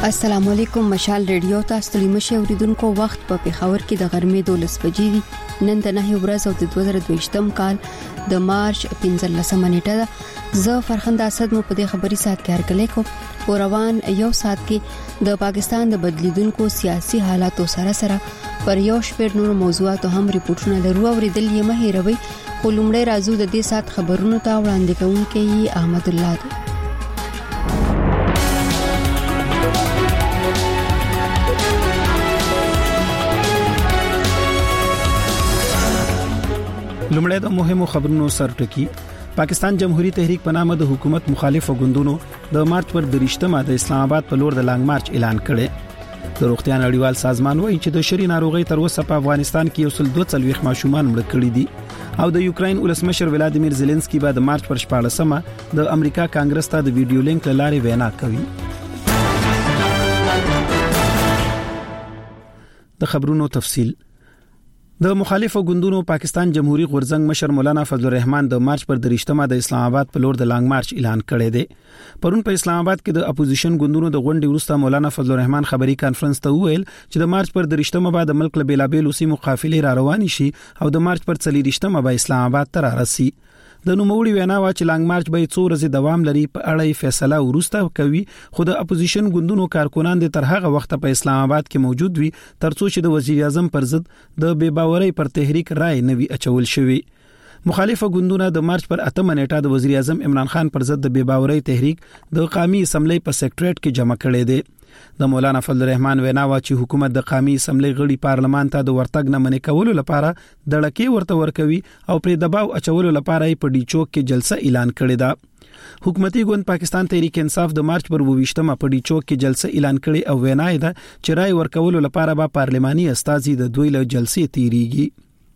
السلام علیکم. مشال ریډیو تاسو ته مشه اوریدونکو وخت په پیښور کې د غرمې 12 بجې دي. نن د 9 ورځ او د 2022م کال د مارچ 15 نیټه ده. زه فرخنده اسد مو په دې خبري سات کې هرکلی کوم او روان یو سات کې د پاکستان د بدلیدونکو سیاسي حالاتو سره پر یو شپږ نور موضوعات هم ریپورتونه لرو. اوریدل یې مه هېروئ. خو لومړی راځو د دې سات خبرونو ته وړاندې کوونکی احمد الله دی. لومړی د مهمو خبرونو سرټکی. پاکستان جمهوریت تحریک په نامه د حکومت مخالف غوندونو د مارچ پر 23مه د اسلام آباد په لور د لانګ مارچ اعلان کړي. د روغتیا نړیوال سازمان وایي چې د شری ناروغي تر اوسه په افغانستان کې 142 ماشومان مړ کړي دي او د یوکرين ولسمشر ولادیمیر زيلنسکي بعد مارچ پر 14مه د امریکا کانګرس ته د ویډیو لینک لارې وینا کوي. د خبرونو تفصیل. د مخالفو ګوندونو پاکستان جمهوریت غورځنګ مشر مولانا فضل الرحمن د مارچ پر 23مه د اسلام آباد په لور د لانګ مارچ اعلان کړی دی. پرون په اسلام آباد کې د اپوزیشن ګوندونو د غونډې وروسته مولانا فضل الرحمن خبري کانفرنس ته وویل چې د مارچ پر 23مه بعد ملک له بیلابیل سیمو قافلې را روان شي او د مارچ پر 24مه به اسلام آباد ته راسي. د نوموړي وینا وا چې لانګ مارچ به 2 ورځې دوام لري په اړه فیصله ورسته کوي. خو د اپوزیشن ګوندونو کارکونان د تر هغه وخت په اسلام آباد کې موجود وي ترڅو چې د وزیر اعظم پر ضد د بے باورۍ پر تحریک رائے نوي اچول شوی. مخالفه ګوندونه د مارچ پر 8 نیټه د وزیر اعظم عمران خان پر ضد د بے باورۍ تحریک د قومي اسمبلی په سیکریټریټ کې جمع کړي دي. د مولانا فضل الرحمن وینا وا چې حکومت د قومي اسمبلی غړي پارلمان ته د ورتګ نه منې کولو لپاره دړکې ورته ورکوي او پر دباو اچولو لپاره په ډی چوک کې جلسه اعلان کړې ده. حکومتي ګوند پاکستان تحریک انصاف د مارچ پر 22مه په ډی چوک کې جلسه اعلان کړي او وینا ده چې رائے ورکولو لپاره به پارلماني استازي د دوی له جلسې تیریږي.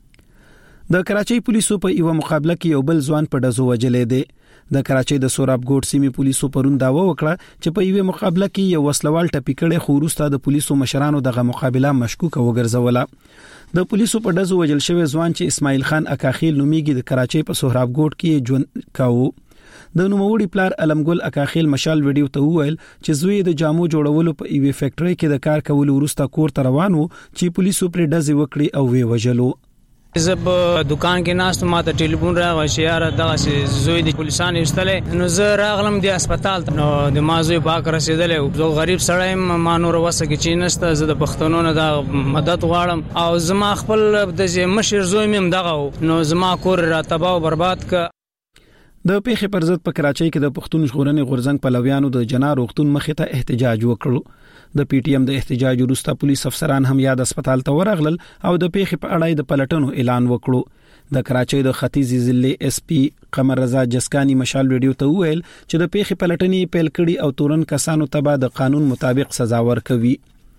د کراچۍ پولیسو په یو مقابله کې یو بل ځوان په ډزو وجلې دی. د کراچۍ د سوراب ګوټ سیمې پولیسو پرون داوا وکړه چې په یو مقابله کې یو وسلوال ټپي کړي خو وروسته د پولیسو مشرانو دغه مقابله مشکوکه وګرځوله. د پولیسو په ډزو وجل شوی ځوان چې اسماعیل خان اکاخیل نومیږي د کراچۍ په سوراب ګوټ کې ژوند کاوه. د نوموړي پلار علمګل اکاخیل مشال ویډیو ته وویل چې زوی د جامو جوړولو په ایوي فیکټري کې د کار کولو وروسته کور ته روان وو چې پولیسو پر ډزې وکړي او وی وجلو. زب دکان کې ناست ما ته ټلیفون راغی چې یاره دغه زوی د پولیسانو ایستلې نو زه راغلم د هسپتال نو د ما زوی پاک رسیدلې. زه غریب سړی ما نور وسه کې چې نشته. زه د پښتنو نه د مدد غواړم او زما خپل د مشر زوی مم دغه نو زما کور را تباہ او برباد ک. د پیښې پر ضد په کراچۍ کې د پښتون ژغورنې غورځنګ پلویانو د جنار وختون مخې ته احتجاج وکړ. د پی ټی ایم د احتجاج وروسته پولیس افسران هم یاد هسپتال ته ورغلل او د پیښې په اړه د پلټنو اعلان وکړو. د کراچۍ د ختیځي ضلع اس پی قمر رضا جسکانی مشال ویډیو ته ویل چې د پیښې پلټنې پیل کړي او تورن کسانو ته به د قانون مطابق سزا ورکوي.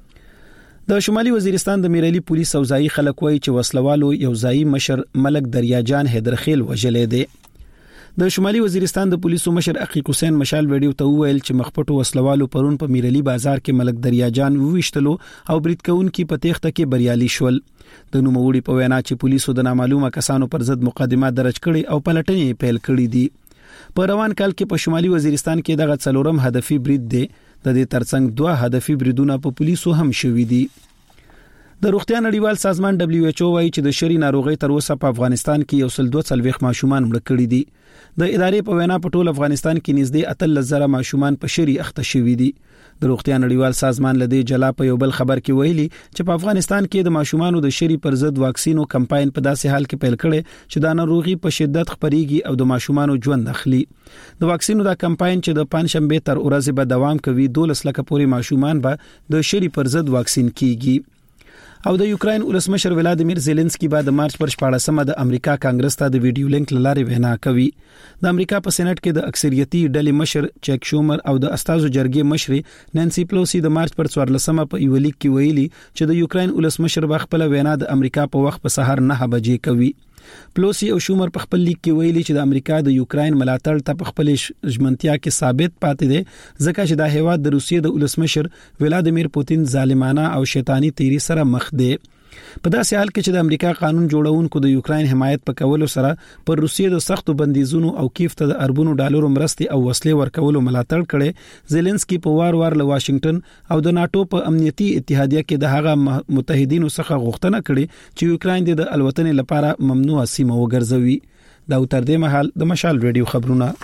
د شمالي وزیرستان د میرلی پولیس او ځایي خلک وایي چې وسلوالو یو ځایي مشر ملک دریاجان حیدرخیل وجلې دی. د شمالي وزیرستان د پولیسو مشر عقیق حسین مشال ویډیو ته ویل چې مخپټو وسلوالو پرون په میرلی بازار کې ملک دریاجان وويشتلو او بریټکون کې په تخته کې بریالي شول. د نوموړي په وینا چې پولیسو د نامعلومه کسانو پر ضد مقدمات درج کړي او پلټنې پیل کړې دي. په روان کال کې په شمالي وزیرستان کې دغه څلورم هدفي برید دی. د دې ترڅنګ 2 هدفي بریدونه په پولیسو هم شوي دي. د روغتیا نړیوال سازمان دبليو ایچ او وايي چې د شری ناروغي تر اوسه په افغانستان کې 142 ماشومان مړ کړي دي. د ادارې په وینا په ټول افغانستان کې نږدې 13,000 ماشومان په شری اخته شوي دي. د روغتیا نړیوال سازمان لدی جلا په یو بل خبر کې ویلي چې په افغانستان کې د ماشومانو د شری پر ضد واکسینو کمپاین په داسې حال کې پیل کړي چې د ناروغي په شدت خپريږي او د ماشومانو ژوند اخلي. د واکسینو دا کمپاین چې د پنځشنبه تر ورځې به دوام کوي 12 لک پورې ماشومان به د شری پر ضد واکسین کیږي. او د یوکرين ولسمشر ولادیمیر زيلنسکي بعد مارچ پر 14مه د امریکا کانګرس ته د ویډیو لینک لارې وینا کوي. د امریکا په سېنات کې د اکثریتي ډلې مشر چیک شومر او د استازو جرګې مشر نانسي پلوسی د مارچ پر 14مه په یو لیک کې ویلي چې د یوکرين ولسمشر خپل وینا د امریکا په وخت په سحر 9 بجې کوي. پلوسی او شومر په خپل لیک کې ویلي چې د امریکا د یوکرين ملاتړ ته په خپل ژمنتیا کې ثابت پاتې دي ځکه چې د هیواد د روسیې د ولسمشر ولادیمیر پوتین ظالمانه او شیطانی تیری سره مخ دی. په داسې حال کې چې د امریکا قانون جوړونکو د یوکرين حمایت په کولو سره پر روسیې د سختو بندیزونو او کیف ته د اربونو ډالرو مرستې او وسلې ورکولو ملاتړ کړي. زيلنسکي په وار له واشنگټن او د ناتو په امنیتي اتحادیه کې د هغه متحدینو څخه غوښتنه کړې چې یوکرين د الوتنې لپاره ممنوعه سیمه وګرځوي. دا تر دې مهال د مشال ریډیو خبرونه.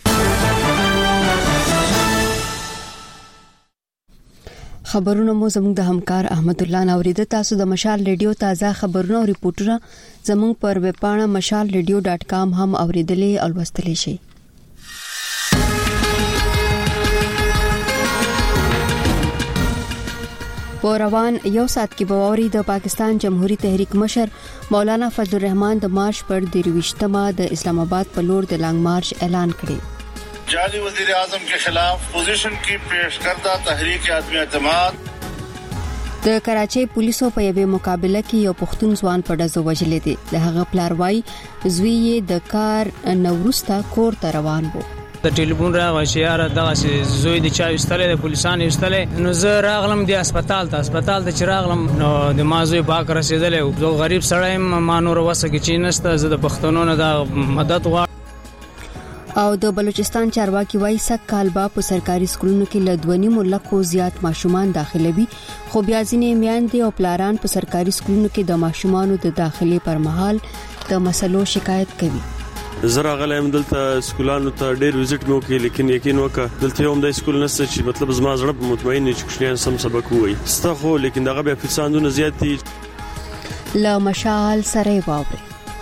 خبرونه مو زموږ د همکار احمد الله نوریده. تاسو د مشال ریډیو تازه خبرونه او ریپورتونه زموږ پر ویب پاڼه mashalradio.com هم اوریدلې او لوستلې شئ. په روان یو ساعت کې بووري د پاکستان جمهوریت تحریک مشر مولانا فضل الرحمن د مارچ پر 23مه د اسلام آباد په لور د لانګ مارچ اعلان کړی. जाली वजीर आजम के खिलाफ पोजीशन की पेश करदा तहरीक आदमी एतमाद. د کراچۍ پولیسو په یوه مقابله کې یو پښتون ځوان په ډزو وژلې دي. د هغه پلارواي زوی یې د کار نورستا کور ته روان وو. د ټلیفون راغی چې یاره دغه زوی د چا وستلې د پولیسانو وستلې. نو زه راغلم د هسپتال ته چې راغلم نو د مازوی باک رسیدلې. زه غریب سړی ما نور وسه کې چینسته. زه د پښتنو نه د مدد غواړم. او د بلوچستان چارواکي وایي سکهال با په سرکاري سکولونو کې ل 2.5 لکو زیات ماشومان داخلوي. خو بیا ځینې میاندې او پلاران په سرکاري سکولونو کې د ماشومانو د داخلي پر مهال د مسلو شکایت کوي. زرا غلم دلته سکولانو ته ډېر وزټ مو کې لیکن یقین وکړه دلته هم د سکول نشته چې مطلب زما زړه مطمئن چې کوشنیان سم سبق وایي ستا خو لیکن دغه بیا فسادونه زیات دي. لا مشال سره واوري.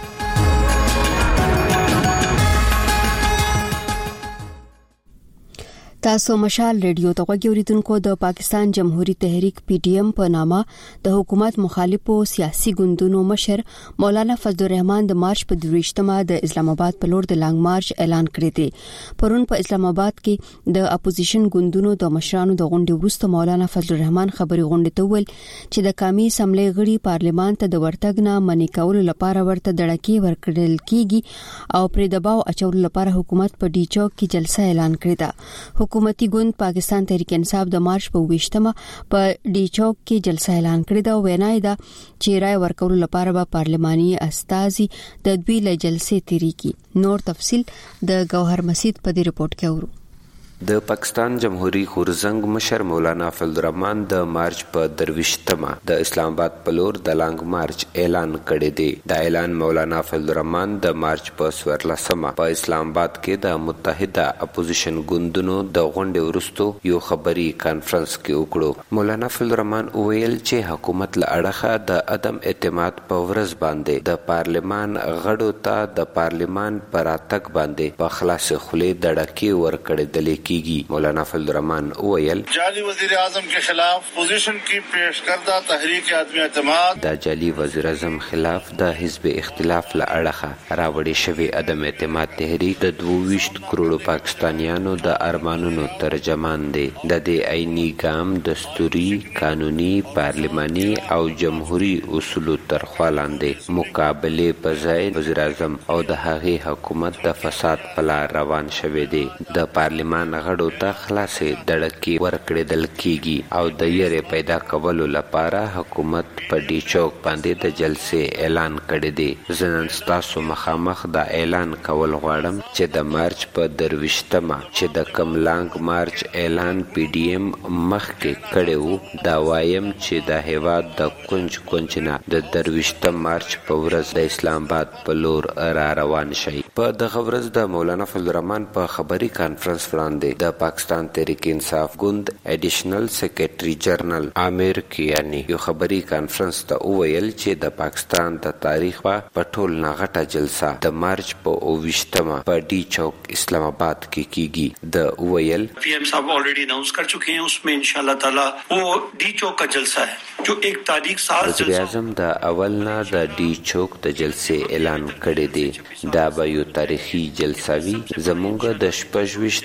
تاسو مشال ریډیو ته غوږیدونکو. د پاکستان جمهوریت تحریک PTM په نامه د حکومت مخالفو سیاسي ګوندونو مشر مولانا فضل الرحمن د مارچ په 23مه د اسلام آباد په لور د لانګ مارچ اعلان کړی دی. پرون په اسلام آباد کې د اپوزیشن ګوندونو د مشرانو د غونډې وروسته مولانا فضل الرحمن خبري غونډې ته ویل چې د قومي اسمبلی غړي پارلیمان ته د ورتګ نه منې کولو لپاره ورته دړکې ورکړل کیږي او پر دباو اچولو لپاره حکومت په ډی چوک کې جلسه اعلان کړی ده. حکومتي ګوند پاکستان تحریک انصاف د مارچ په 20مه په ډی چوک کې جلسه اعلان کړې ده او وینای ده چې رائے ورکولو لپاره به پارلماني استازي د دوی له جلسې تیری کی. نور تفصيل د گوهر مسید په دې رپورت کې اورو. د پاکستان جمهوریت غورزنګ مشر مولانا فضل الرحمن د مارچ په 23مه د اسلام آباد په لور د لانګ مارچ اعلان کړی دی. دا اعلان مولانا فضل الرحمن د مارچ په 14مه په اسلام آباد کې د متحده اپوزیشن ګوندونو د غونډې وروسته یو خبري کانفرنس کې وکړو. مولانا فضل الرحمن ویل چې حکومت له اړخه د عدم اعتماد په ورځ باندې د پارلمان غړو ته د پارلمان پراتک باندې په خلاص خولې دړکې ورکړې کیږي. مولانا فضل الرحمن ویل جعلی وزیر اعظم کے خلاف پوزیشن کی پیش کردہ تحریک آدمی اعتماد د جعلی وزیر اعظم خلاف د حزب اختلاف له اړخه راوړې شوی عدم اعتماد تحریک د 22 کروڑ پاکستانیانو د ارمانونو ترجمان دی. د دې عیني ګام دستوري قانوني پارلماني او جمهوریت اصول تر خوا لاندې مقابله په ځای وزیر اعظم او د هغې حکومت د فساد په لار روان شوی دی. د پارلمان غړو ته خلاصې دړکې ورکړل کیږي او د یې پیدا کولو لپاره حکومت په ډی چوک باندې د جلسې اعلان کړی دی. زنن تاسو مخامخ د اعلان کول غواړم چې د مارچ په 23مه چې د کم لانګ مارچ اعلان PDM مخ کې کړو دا وایم چې د هیواد د کونج نه د 23 مارچ په ورځ د اسلام آباد په لور را روان شي. په دغه ورځ د مولانا فضل الرحمن په خبري کانفرنس وړاندې د پاکستان تحریک انصاف ګوند ایډیشنل سیکریټری جنرال عامر کیانی یو خبري کانفرنس ته وویل چې د پاکستان د تاریخ په ټول نغټه جلسه د مارچ په 20مه په डी चौक इस्लामाबाद की कीगी द ओएल पीएम साहब ऑलरेडी अनाउंस कर चुके हैं उसमें इंशाल्लाह ताला वो डी चौक का जलसा है जो एक तारीख साल वज़ीर आज़म द अवलना द डी चौक द जलसे ऐलान کړی دی. دا به یو تاریخي جلسه وي. زمونږ د 28 کالو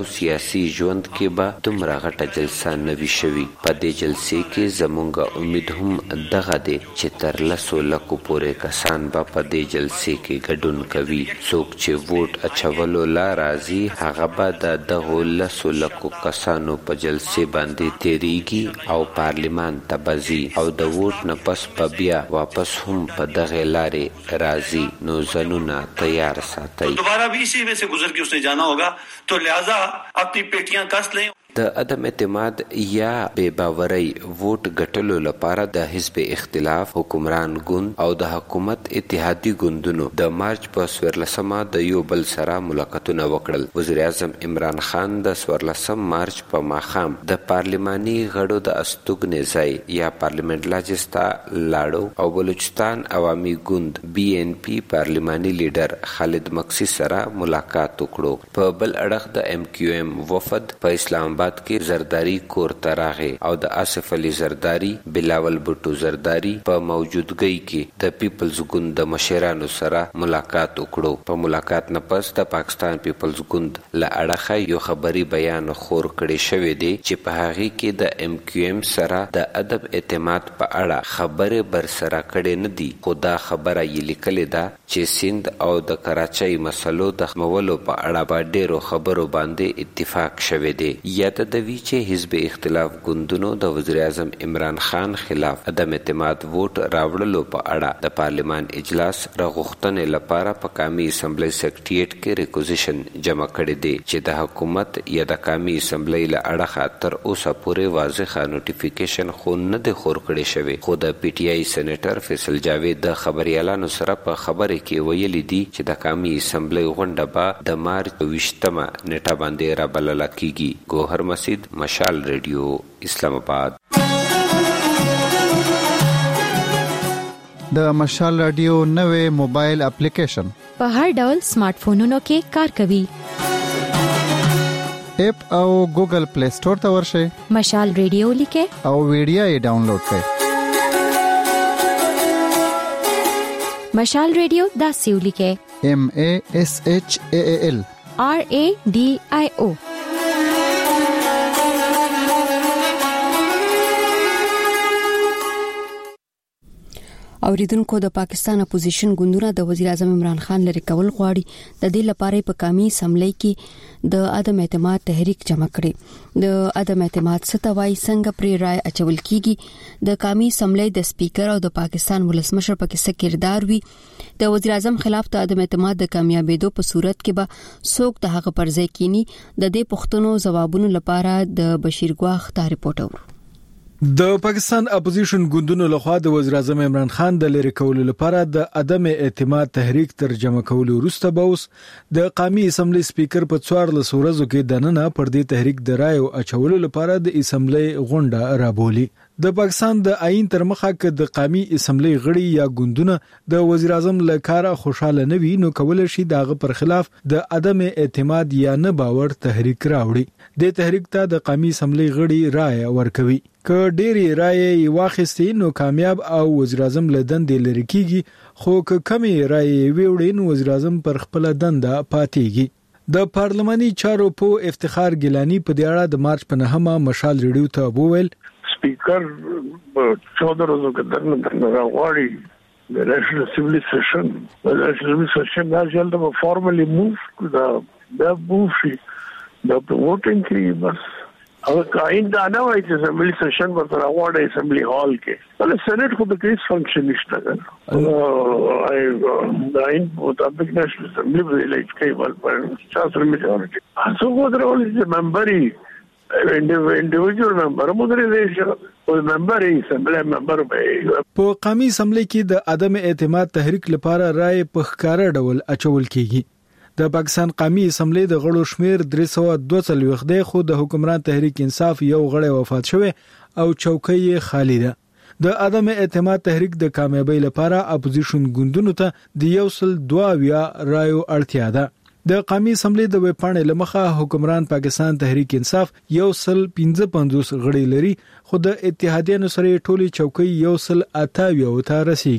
سیاسي ژوند کې به دومره غټه جلسه نه وي شوې. په دې جلسې کې زموږ امید هم دغه دی چې تر 100 لکو پورې کسان به په دې جلسې کې ګډون کوي. څوک چې ووټ اچولو لا راځي هغه به د دغو 100 لکو کسانو په جلسې باندې تیریږي او پارلیمان ته بځي او د ووټ نه پس په بیا واپس هم په دغه لارې راځي. نو ځانونه تیار ساتئ. دوباره بھی اسی میں سے گزر کے اس نے جانا ہوگا تو لہٰذا اپنی پیٹیاں کس لیں. د عدم اعتماد یا بے باورۍ ووټ ګټلو لپاره د حزب اختلاف، حکمران ګوند او د حکومت اتحادي ګوندونو د مارچ په 14 د یو بل سره ملاقاتونه وکړل. وزیر اعظم عمران خان د 14 مارچ په ماښام د پارلماني غړو د استوګنې ځای یا پارلیمنت لاجستا لاړو او بلوچستان عوامي ګوند BNP پارلماني لیډر خالد مکسی سره ملاقات وکړو. په بل اړخ د MQM وفد په اسلام آباد کې زرداری کور ته راغی او د آصف علي زرداری، بلاول بوټو زرداری په موجودګۍ کې د پیپلز ګوند د مشرانو سره ملاقات وکړو. په ملاقات نه پس د پاکستان پیپلز ګوند له اړخه یو خبري بیان خور کړی شوی دی چې په هغه کې د MQM سره د عدم اعتماد په اړه خبره بر سره کړي نه دي، خو دا خبره یې لیکلې ده چې سند او د کراچۍ مسلو د ختمولو په اړه په ډیرو خبرو باندې اتفاق شوی دی. یاد د وی چې حزب اختلاف ګوندونو د وزیر اعظم عمران خان خلاف عدم اعتماد ووټ راوړلو په اړه د پارلیمان اجلاس راغوښتنې لپاره په قومي اسمبلی سیکریټریټ کې ریکوزیشن جمع کړی دی چې د حکومت یا د قومي اسمبلی له اړخه تر اوسه پورې واضحه نوټیفیکیشن خو نه دی خور کړی شوی. خو د PTI سېنیټر فیصل جاوید د خبريالانو سره په خبره کې ویلي دي چې د قومي اسمبلی غونډه به د مارچ 20 نیټه باندې رابلل کیږي. گوهر مسید، مشال ریډیو، اسلام آباد. د مشال رادیو نوې موبایل اپلیکیشن په هر ډول سمارټ فونونو کې کار کوي. اپ او ګوګل پلی سٹور ته ورشئ، مشال ریډیو لیکه او ویډیو یې ډاونلوډ کړئ. مشال ریډیو دا سیو لیکه MASHAAL RADIO. اوریدونکو، د پاکستان اپوزیشن ګوندونه د وزیر اعظم عمران خان لری کول غواړي. د دې لپاره په قومي اسمبلی کې د عدم اعتماد تحریک جمع کړي. د عدم اعتماد ستوي څنګه پر رائے اچول کیږي، د قومي اسمبلی د سپیکر او د پاکستان ولسمشر پکې څه کردار وي، د وزیر اعظم خلاف د عدم اعتماد د کامیابیدو په صورت کې به څوک د هغه پر ځای کینی. د دې پوښتنو جوابونو لپاره د بشیر ګواخ تا ریپورټ. د پاکستان اپوزیشن ګوندونو لخوا د وزیر اعظم عمران خان د لری کولو لپاره د عدم اعتماد تحریک ترجمه کولو وروسته به اوس د قومي اسمبلی سپیکر په 14 ورځو کې د نن پر دې تحریک د رائے اچولو لپاره د اسمبلی غونډه رابولي. د پاکستان د آئین تر مخه کې د قومي اسمبلی غړي یا ګوندونه د وزیر اعظم لکاره خوشاله نه وي، نو کول شي دغه پر خلاف د عدم اعتماد یا نه باور تحریک راوړي. د تحریک ته د قومي اسمبلی غړي رائے ورکوي. که ډېری رائے واخیستي نو کامیاب او وزیر اعظم له دندې لری کیږي، خو که کمی رائے ویوړي نو وزیر اعظم پر خپل دنده پاتېږي. د پارلماني چارو په افتخار ګیلانی په دې اړه د مارچ په 9 مشال ریډیو ته وویل سپیکر 14 ورځو کې درنه راغواړي د نېشنل اسمبلی سیشن. د نېشنل اسمبلی سیشن دا جلد به فارملی موو دا موو شي د ووټینګ کې بس او کاین دا نه وایي چې اسمبلی سیشن ورته راغواړي اسمبلی هال کې، ولې سېنات خو د کیس فنکشن نشته. دا این مطابق نېشنل اسمبلی په الیکټ کې ول چاسر میجورټي اسو کو درول چې ممبري individual member مدیریشن او ممبر اسمبلی ممبر به په قومي اسمبلی کې د عدم اعتماد تحریک لپاره رائے په ښکارا ډول اچول کیږي. د پاکستان قومي اسمبلی د غړو شمیر 342 دی، خو د حکمران تحریک انصاف یو غړی وفات شوی او چوکۍ خالی ده. د عدم اعتماد تحریک د کامیابی لپاره اپوزیشن ګوندونو ته د 122 رایو اړتیا ده. د قومي اسمبلی د ویب پاڼې لمخه حکمران پاکستان تحریک انصاف 155 غړي لري، خو د اتحادیانو سره ټولي چوکۍ 128 ته رسیدي.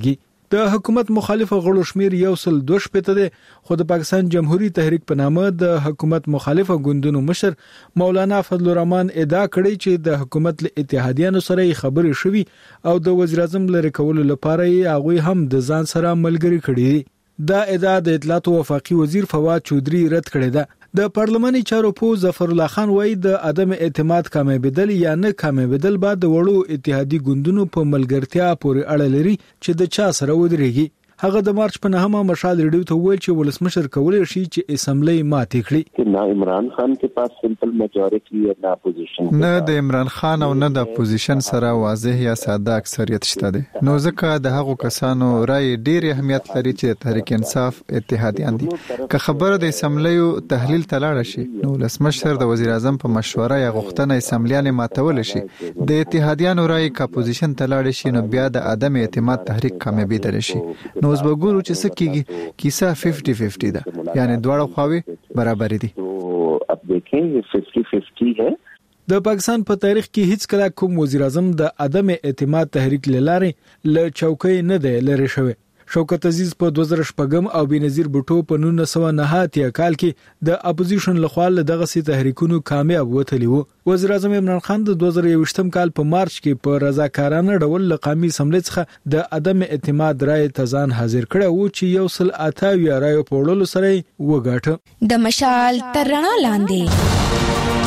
د حکومت مخالف غړو شمیر 102 دی، خو د پاکستان جمهوریت تحریک په نامه د حکومت مخالف ګوندونو مشر مولانا فضل الرحمن ادعا کړې چې د حکومت له اتحادیانو سره خبرې شوي او د وزیر اعظم لری کولو لپاره هغه هم د ځان سره ملګری کړي. دا ادعا د اطلاعات او وفاقي وزیر فواد چودري رد کړې ده. د پارلماني چارو په ظفر الله خان وایي د عدم اعتماد کامیابیدل یا نه کامیابیدل بعد د وړو اتحادی ګوندونو په ملګرتیا پورې اړه لري چې د چا سره ودرېږي. هغه د مارچ په 9مه مشال ریډیو ته ویل چې ولسمشر کولای شي چې اسمبلی ماتې کړي. نه عمران خان کې پاس سمپل میجورټي یا نه اپوزیشن، نه د عمران خان او نه د اپوزیشن سره واضح یا ساده اکثریت شته دي، نو ځکه د هغو کسانو رائے ډیر اهمیت لري چې تحریک انصاف اتحادیان دي. که خبره د اسمبلی تحلیل تلاړ شي نو ولسمشر د وزیر اعظم په مشوره یا غوښتنه اسمبلیان ماتول شي، د اتحادیانو رائے کا اپوزیشن تلاړ شي نو بیا د عدم اعتماد تحریک کامیابی دل شي. نو اوس به ګورو چې څه کیږي. کیسه 50-50 ده، یعنی دواړه خواوې برابر دي. اب دیکھیں 50-50 ہے. د پاکستان په تاریخ کې هیڅ کله کوم وزیر اعظم د عدم اعتماد تحریک لاره ل چوکۍ نه دی لری شوی. شوکت عزیز په 2014 او بنظیر بوټو په 1989 کال کې د اپوزیشن لخوا دغه سي تحریکونو کامیاب وتلی وو. وزیر اعظم عمران خان د 2021 کال په مارچ کې په رضاکارانه ډول له قومي اسمبلی څخه د عدم اعتماد رائے تزان حاضر کړه او چې 128 رائے په وړلو سره وګاټه. د مشال تر رڼا لاندې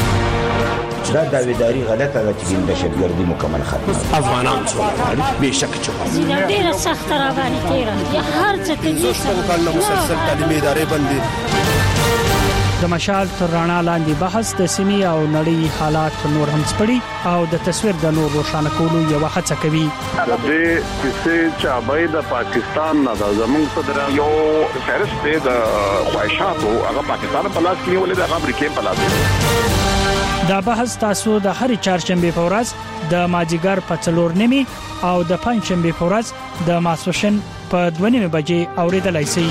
دا داویداری غلطه ده چې د دهشتګردي مکمل ختمه افغانان څو به شک چې ډیره سخت راغلي تیرا هر څه کې څه مسلسل تعلیمي ادارې بندي. د مشال تر رڼا لاندې بحث د سیمې او نړۍ حالات نور هم سپړي او د تصویر د نور روښانه کولو یو هڅه کوي. د دې کیسې چې ابای د پاکستان نه د زمونږ صدر یو فهرست د خواهشاتو هغه پاکستان په لاس کې ولې د امریکا په لاس. دا بحث تاسو د هر چهارشنبه په ورځ د ماجیګر په 4:30 او د پنځشنبه په ورځ د ماسوشن په 2:30 بجې اوریدلای شئ.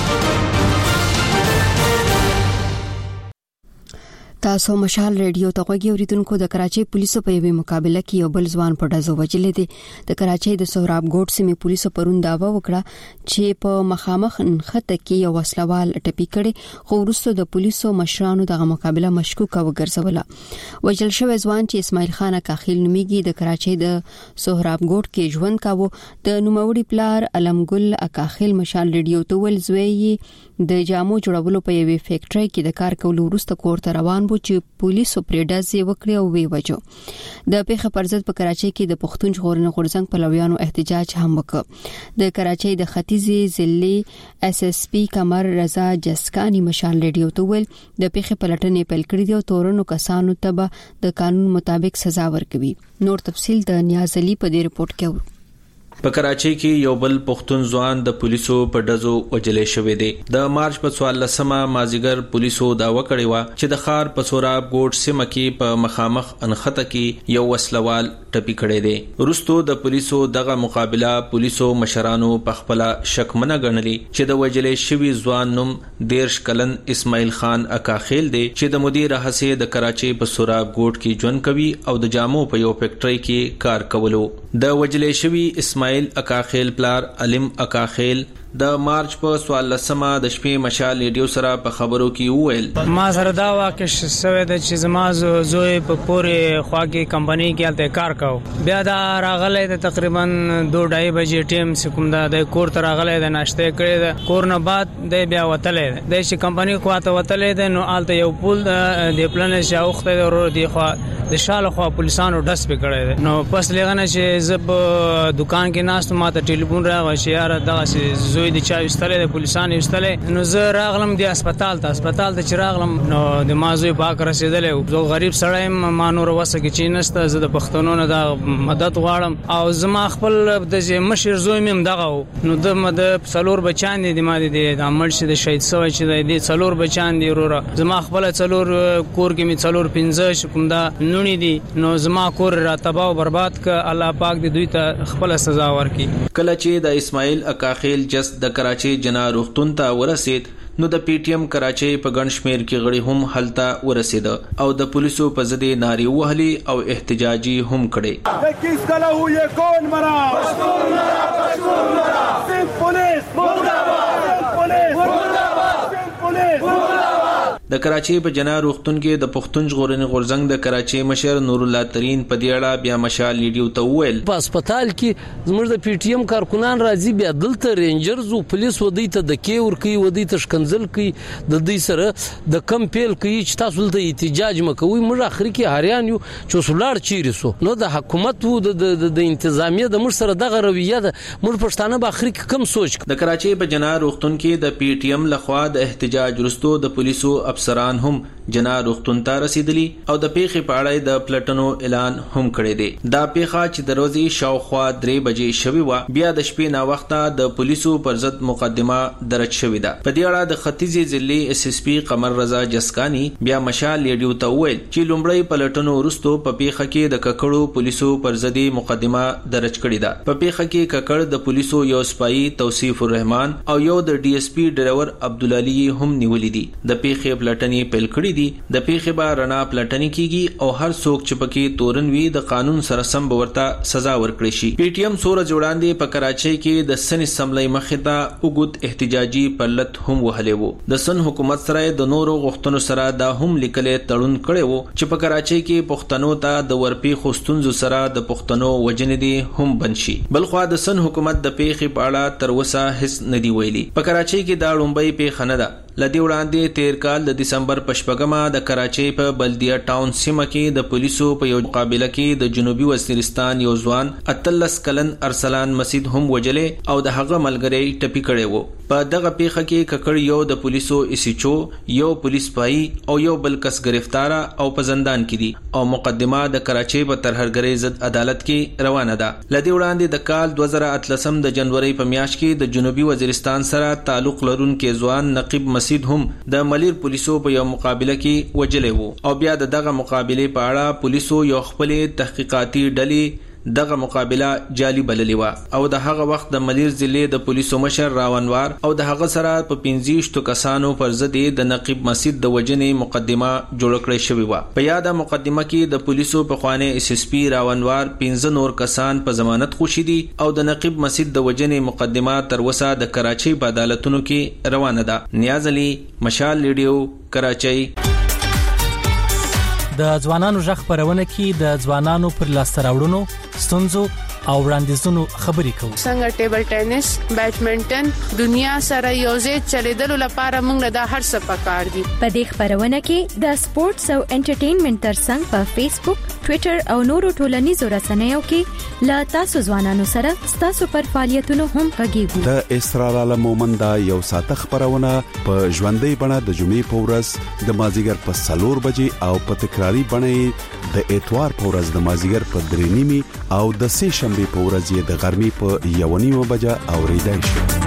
تاسو مشال ریډیو ته غوږی اوریدونکو. د کراچۍ پولیسو په یوه مقابله کې یو بل ځوان په ډزو وجلې دي. د کراچۍ د سهراب ګوټ سیمې پولیسو پرون داوا وکړه چې په مخامخ نښته کې یو وسلوال ټپي کړي، خو وروسته د پولیسو مشرانو دغه مقابله مشکوکه وګرځوله. وجل شوی ځوان چې اسماعیل خان کاخیل نومیږي د کراچۍ د سهراب ګوټ کې ژوند کاوه. د نوموړي پلار علمګل کاخیل مشال ریډیو ته ول زوی د جامو جوړولو په یوه فیکټری کې د کار کولو وروسته کور ته روان و چې پولیسو پرې ډزې وکړې او وی وجو. د پیښه پر ضد په کراچۍ کې د پښتون ژغورنې غورځنګ پلویانو احتجاج هم وکړ. د کراچۍ د ختیځي ضلع اس اس پی قمر رضا جسکانی مشال ریډیو ته ول د پیښه پلټنې پیل کړې دي او تورنو کسانو ته د قانون مطابق سزا ورکوي. نور تفصیل د نیاز علي په دې رپورت کې ورو. په کراچۍ کې یو بل پښتون ځوان د پولیسو په ډزو وجلې شوې دی. د مارچ په 14مه مازیګر پولیسو داوا کړې و چې د ښار په سوراب ګوټ سیمه کې په مخامخ انخته کې یو وسلوال ټپي کړی دی. وروسته د پولیسو دغه مقابله پولیسو مشرانو په خپل شکمنه ګڼلې چې د وجلې شوی ځوان نوم 13 کلن اسماعیل خان اکاخیل دی چې د مدیر حسې د کراچۍ په سوراب ګوټ کې ژوند کوي او د جامو په یو فیکټری کې کار کولو. د وجلې شوی اسماعیل اکاخیل پلار علم اکاخیل د مارچ په 14مه د شپې مشال ریډیو سره په خبرو کې وویل ما سره دا واقع شوه د چې زما زوی په پوره خواږه کمپنی کې الته کار کاو. بیا دا راغله د تقریبا 2:30 بجې ټیم سکم دا د کور ته راغله د ناشته کړې ده. کور نه بعد د بیا وتلې د چې کمپنی خواته وتلې ده نو الته یو پول د پلان شاوخته ورو دی خو د شاله خو پولیسانو ډس پکړې ده. نو پس لغنه چې زب دکان کې ناس ما ته ټلیفون راغی چې یار دغه زوی د چا وستلې د پولیسانو وستلې. نو زه راغلم د هسپتال ته چې راغلم نو د مازوی پاک رسیدلې. زه غریب سړی ما نور وسه کې چې نسته زه د پښتونونو د مدد غواړم او زما خپل د مشر زوی مم دغه نو د څلور بچان دي ما دي د عمل شي د شهید سوی چې د څلور بچان دي وروره. زما خپل څلور کور کې می څلور 15 کوم دا نونی دي. نو زما کور را تباہ او برباد ک الله پاک دې دوی ته خپل سزا ورکړي. کله چې د اسماعیل اکاخیل جس کس د کراچي جنا روغتون ته ورسید نو د پی ټی ایم کراچي په ګڼ شمیر کې غړي هم هلته ورسید او د پولیسو په ضد نارې وهلي او احتجاجي هم کړي. کس کله هو یہ کون مرا پښتون مرا پښتون مرا سند پولیس مرداباد سند پولیس مرداباد سند پولیس مرداباد. د کراچي په جنا روغتون کې د پښتون ژغورنې غورځنګ د کراچي مشر نور الله ترين په دې اړه بیا مشال لیډیو ته وویل په هسپتال کې زموږ د پی ټی ایم کارکونان راځي بیا دلته رینجرز او پولیس ودی ته د کیور کوي ودی ته شکنځل کوي د دې سره د کم پیل کوي چې تاسو ته احتجاج مکوئ. موږ اخر کې هریان یو چې سولار چیرې سو نو د حکومت وو د انتظامیه د موږ سره دغه رویه ده. موږ پښتانه به اخر کې کم سوچ. د کراچي په جنا روغتون کې د پی ټی ایم لخوا د احتجاج وروسته د پولیسو افسران هم جنا روغتون ته رسیدلی او د پیښې په اړه د پلټنو اعلان هم کړی دی. دا پیښه چې د ورځې شاوخوا 3 بجې شوې و بیا د شپې نا وخته د پولیسو پر ضد مقدمه درج شوې ده. په دې اړه د ختیځي ضلعي اس اس پی قمر رضا جسکانی بیا مشال لیډیو ته وویل چې لومړی پلټنو وروسته په پیښه کې د ککړو پولیسو پر ضد مقدمه درج کړې ده. په پیښه کې ککړ د پولیسو یو سپایي توصیف الرحمن او یو د ډي اس پی ډرایور عبدالعلی هم نیولې دي. د پیښې پلټنې پیل کړې دي. د پیښې به رڼا پلټنې کیږي او هر څوک چې پکې تورن وي د قانون سره سم ورته سزا ورکړي شي. پی ټی ایم سورج وړاندې په کراچۍ کې د سن اسمبلی مخې ته وګد احتجاجي پرلط هم وهلی وو. د سن حکومت سره د نورو غوښتنو سره دا هم لیکلې تړون کړی وو چې په کراچۍ کې پښتنو ته د ورپېښو ستونزو سره د پښتنو وجنې دي هم بند شي. بلخوا د سن حکومت د پیښې په اړه تر اوسه هیڅ نه دی ویلي. په کراچۍ کې دا لومړی پیښه نه ده. لدی وړاندې 13 کال د دسمبر په شپږمه د کراچۍ په بلدیه ټاون سیمه کې د پولیسو په یو مقابله کې د جنوبي وزیرستان یو ځوان 13 کلن ارسلان مسعود هم وجلې او د هغه ملګری ټپي کړي وو. په دغه پیښه کې ککړ یو د پولیسو ایسیچو یو پولیس پای او یو بل کس گرفتار او په زندان کې دي او مقدمه د کراچۍ په ترهګرۍ ضد عدالت کې روانه ده. لدی وړاندې د کال 2018 د جنوري په میاشت کې د جنوبي وزیرستان سره تعلق لرونکي ځوان نقیب مسعود هم د ملیر پولیسو په یو مقابله کې وجلې وو او بیا دغه مقابله په اړه پولیسو یو خپل تحقیقاتي ډلې دغه مقابله جعلي بللی و او د هغه وخت د ملیر ضلع د پولیسو مشر راونوار او د هغه سره په 15 کسانو پر ضد د نقیب مسعود د وجنې مقدمه جوړ کړې شوې و. په یاده مقدمه کې د پولیسو په خوانه اس اس پی راونوار 15 نور کسان په ضمانت خوشي دي او د نقیب مسعود د وجنې مقدمه تر وسه د کراچۍ په عدالتونو کې روانه ده. نیاز علي، مشال لیډیو، کراچۍ. د ځوانانو ژغ خبرونه کې د ځوانانو پر لاسته راوړنو، ستونزو او وړاندیزونو خبرې کوو. څنګه ټیبل ټینس، بیډمنټن دنیا سره یوځای چلیدلو لپاره موږ د هر څه پکار دي. په دې خبرونه کې د سپورتس او انټرټینمنټ ترڅنګ په فیسبوک، ټوئیټر او نورو ټولنیزو رسنیو کې لا تاسو ځوانانو سره تاسو پر فعالیتونو هم غږیږو. د اسرار عالم مومند یو ساعت خبرونه په ژوندۍ بڼه د جمعې په ورځ د مازیګر په 4 بجې او په تکراری بڼه د اتوار په ورځ د مازیګر په 3:30 او د سه شنبه په ورځ د غرمې په 1:30 بجې اوریدای شي.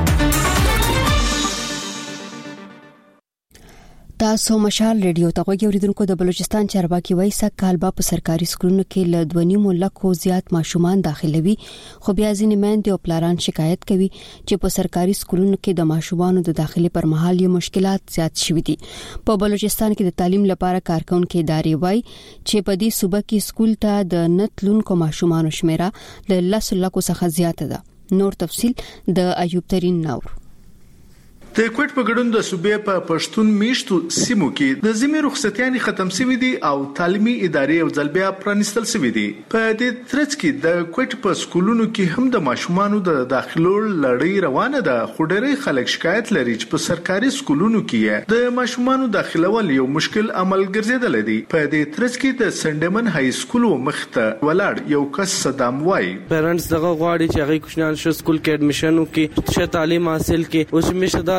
تاسو مشال ریډیو ته غوږی اوریدونکو. د بلوچستان چارواکي وایي سکهال په سرکاري سکولونو کې ل 2.5 لکو زیات ماشومان داخلوي، خو بیا ځینې میندې او پلاران شکایت کوي چې په سرکاري سکولونو کې د ماشومانو د داخلي پر مهال یې مشکلات زیات شوي دي. په بلوچستان کې د تعلیم لپاره کارکونکو ادارې وایي چې په دې صوبه کې سکول ته د نتلونکو ماشومانو شمیره ل 10 لکو څخه زیاته ده. نور تفصيل د ایوب ترين نور. د کوټ په ګډون د صوبې په پښتون میشتو سیمو کې د زمي رخصتیانې ختم شوې دي او تعلیمي ادارې او ځلبیا پرانستل شوې دي. په دې ترڅ کې د کوټ په سکولونو کې هم د ماشومانو د داخلو لړۍ روانه ده. خو ډېری خلک شکایت لري چې په سرکاري سکولونو کې د ماشومانو داخلول یو مشکل عمل ګرځیدل دي. په دې ترڅ کې د سندمن های سکول مخته ولاړ یو کس صدام وای پیرنټس دغه غواړي چې هغه کوشنان شو سکول کې اډمیشن وکړي، ښه تعلیم حاصل کړي. اوس مشدار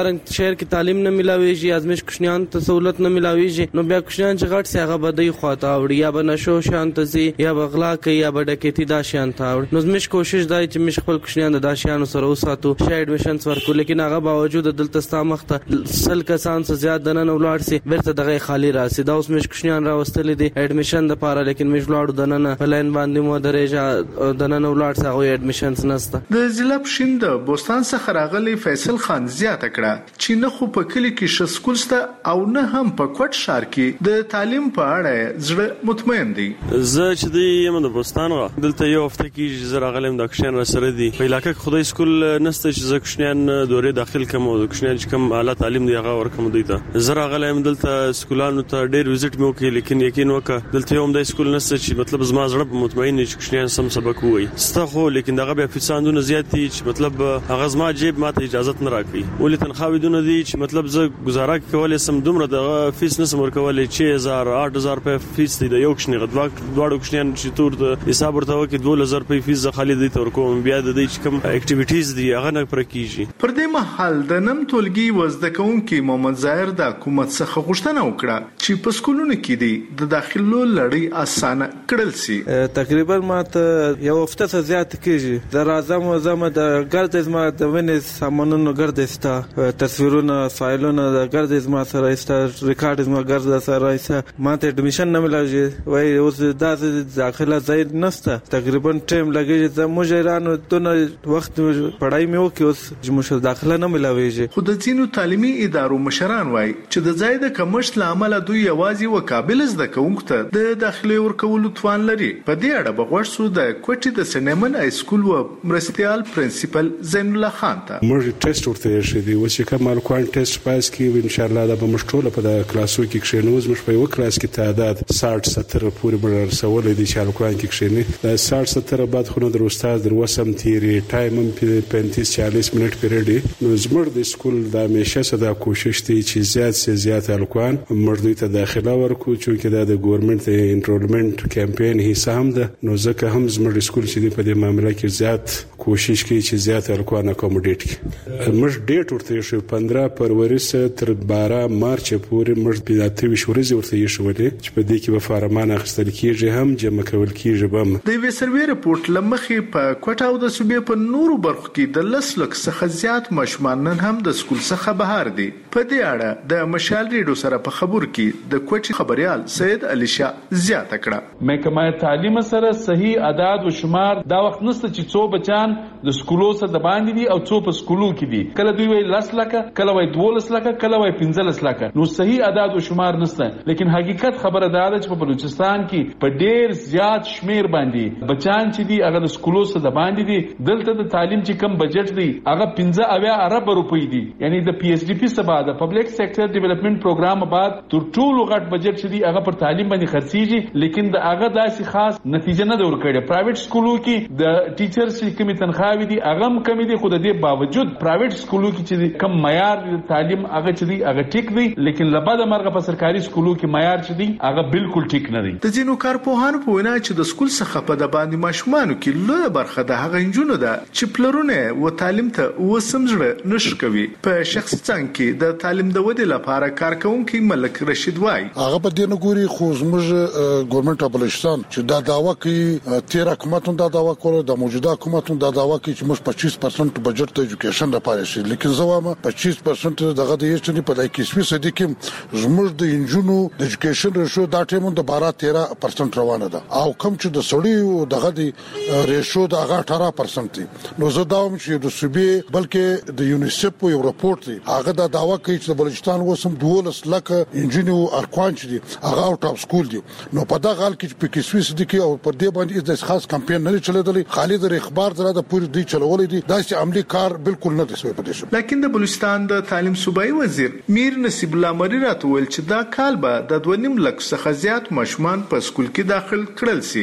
دارنګ شهر کې تعلیم نه ملاويږي ازمش کوشنیان ته سہولت نه ملاويږي نو بیا کوشنیان چې غټ سي هغه بدی خواته اوړي یا به نشو شانت زی یا بغلا کوي یا به ډکېتی دا شانت اوړي نو زمش کوشش دی چې مش خپل کوشنیان د داشیانو سره وساتو شای ایډمیشنز ورکو لیکن هغه باوجود دلته ستامخته سل کسان څخه زیات دنه ولاړ سي ورته دغه خالی راسي دا اوس مش کوشنیان راوستل دي ایډمیشن د پاره لیکن مش ولاړو دنه په لاین باندې مو درېجه دنه ولاړ څنګه ایډمیشنز نسته د ضلع پښین د بوستان څخه راغلي فیصل خان زیاته کړه چې نه خو په کلی کې شسکولسته او نه هم په کوټ شهر کې د تعلیم په اړه زړه مطمئن دي. زه چې دی یم د بوستان دلته یو هفته کې زه راغلم د کوشنیان سره دي په علاقه کې خدای سکول نسته چې زه کوشنیان دورې داخل کوم او کوشنیان چې کوم اعلی تعلیم دی هغه ورکوم دی ته زه راغلم دلته سکولانو ته ډېر وزټ مې وکړ لیکن یقین وکړه دلته هم د سکول نسته چې مطلب زما زړه مطمئن چې کوشنیان سم سبق وایي ستا خو لیکن دغه بیا فیساندونه زیات دي چې مطلب هغه زما جیب ماته اجازه نه راکړي ولې تنخواوي دونه دي چې مطلب زه گزاره کولای سم دومره د فیس نسم ورکولای 6000 8000 په فیس دی یو کوشنی غدواړو کوشنیان چې تور د حساب ورته وکړي 2000 په فیس خالي دی تور کوم بیا د دې چې کوم اکټیویټیز دي هغه نه پر کیږي پر دې محل د نم ټولګي وزده کوونکي محمد ظاهر د حکومت څخه غوښتنه وکړه چې په سکولونو کې دي د داخلو لړۍ اسانه کړل سي تقریبا ماته یو هفته څخه زیات کیږي د راځم زما د ګرځې ما د ونې سامانونو ګرځې ستا تصویرونه فایلونه د ګرځې ما سره ستا ریکارډ ما ګرځې سره ایسه ماته اډمیشن نه ملاږي وای اوس د داخله ځای نسته تقریبا ټیم لګیږي د مجرانو دونه وخت پړای مې وکي اوس چې مشر داخله نه ملاويږي خو د ځینو تعلیمي ادارو مشران وای چې د ځای د کمښت لامل دوی یوازې وکابل زده کوونکو ته د داخلي ورکولو توان لري په دې اړه بغوښ سو د کوټي د سینمن های سکول و مرستيال پرنسپل زین الله خان ته موږ ټیسټ ورته شې او چې کوم الکوان ټیسټ پاس کی ان شاء الله دا به مشټوله په د کلاسو کې کښینوز مش په یو کلاس کې تعداد 60-70 پورې برسول دي چې الکوان کې کښینی دا 60-70 بعد خو د استاد در وسم تیری ټایم هم 35-40 منټ پیریډ نو زموږ د سکول د همیشه صدا کوشش دی چې زیات سے زیات الکوان مرده ته داخله ورکو چې دا د ګورنمنت انرولمنت کمپاین حصہ هم ده نو ځکه هم زموږ سکول چې په دې معاملې کې زیات کوشش کوي چې زیات الکوان اکوموډیټ کړي موږ ډیټ ورته شو 15 فروری تر 12 مارچ پورې موږ په 28 ورځې ورته شو چې په دې کې به فارمان اخیستل کیږي هم جمع کول کیږي بم د وی سروې رپورت لمخې په کوټه او د صوبې په نورو برخو کې د لسلک څخه زیات ماشومان نن هم د سکول څخه بهر دي په دې اړه د مشال ریډیو سره په خبر کې د کوټي خبريال سید علي شاه زیاته کړه محکمه تعلیم سره صحیح اعداد او شمار دا وخت نشته چې څو بچان د سکولو سره د باندې دي او څو په سکولو کې دي کله دوی وای 10 لکه کله وای 12 لکه کله وای 15 لکه نو صحیح اعداد او شمار نشته لیکن حقیقت خبره ده چې په بلوچستان کې په ډیر زیات شمیر باندې بچان چې دي هغه د سکولو سره د باندې دي دلته د تعلیم چې کم بجټ دی هغه 15 ارب روپۍ دي یعنی د پی ایچ ډی پی سبا د پبلک سېکټر ډیولپمنٹ پروګرام بعد تر ټولو غټ بجټ چې دی هغه پر تعلیم باندې خرڅيږي لیکن د هغه داسې خاص نتیجه نه ورکړي پرایویټ سکولو کې د ټیچرز چې کمی تنخواوي دي هغه کم دي خو د دې باوجود پرایویټ سکولو کې چې کم معیار تعلیم هغه چې دی هغه ټیک دی لیکن لبا د مرګ په سرکاري سکولو کې معیار چې دی هغه بالکل ټیک نه دی د ځینو کارپوهانو په وینا چې د سکول څخه په د باندې ماشومانو کې لوی برخه د هغه انجونو ده چې پلرونه و تعلیم ته وسمځړه نشي کوي په شخصي څنګه کې د تعلیم د ودې لپاره کارکونکي ملک رشید وای هغه په دې نه ګوري خو زموږ ګورنمنت بلوچستان چې دا داوا کوي 13 حکومتونو دا داوا کوله د موجوده حکومتونو دا داوا کوي چې موږ 25% بجټ د ایجوکیشن لپاره شي لیکن زوامه 25% دغه د یشتنی په دای کې سوي صدې کې زموږ د انجونو د ایجوکیشن ریشو دا ټیم د 12-13% روانه ده او کوم چې د سړی دغه د ریشو د 18% دي نو زه دا هم چې د صوبې بلکې د یونیسف یو راپورټ دی هغه دا داوا کوي چې د بلوچستان وسم 12 لکه انجینو ارکان چې دي هغه اوټ اف سکول دي نو په دا حال کې په کې سوي صدې کې او پر دې باندې د خاص کمپاین نه چلېدلی خالد اخبار درا د پوری دی چلولې دي دا چې عملی کار بالکل نه دی سوی پدې شو لکه د بلوچستان د تعلیم صوبایي وزیر میر نصیب الله مری راټول چې دا کال به د 2.5 لک څخه زیات ماشومان په سکول کې داخل کړل سي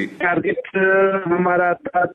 ټارګټ ہمارا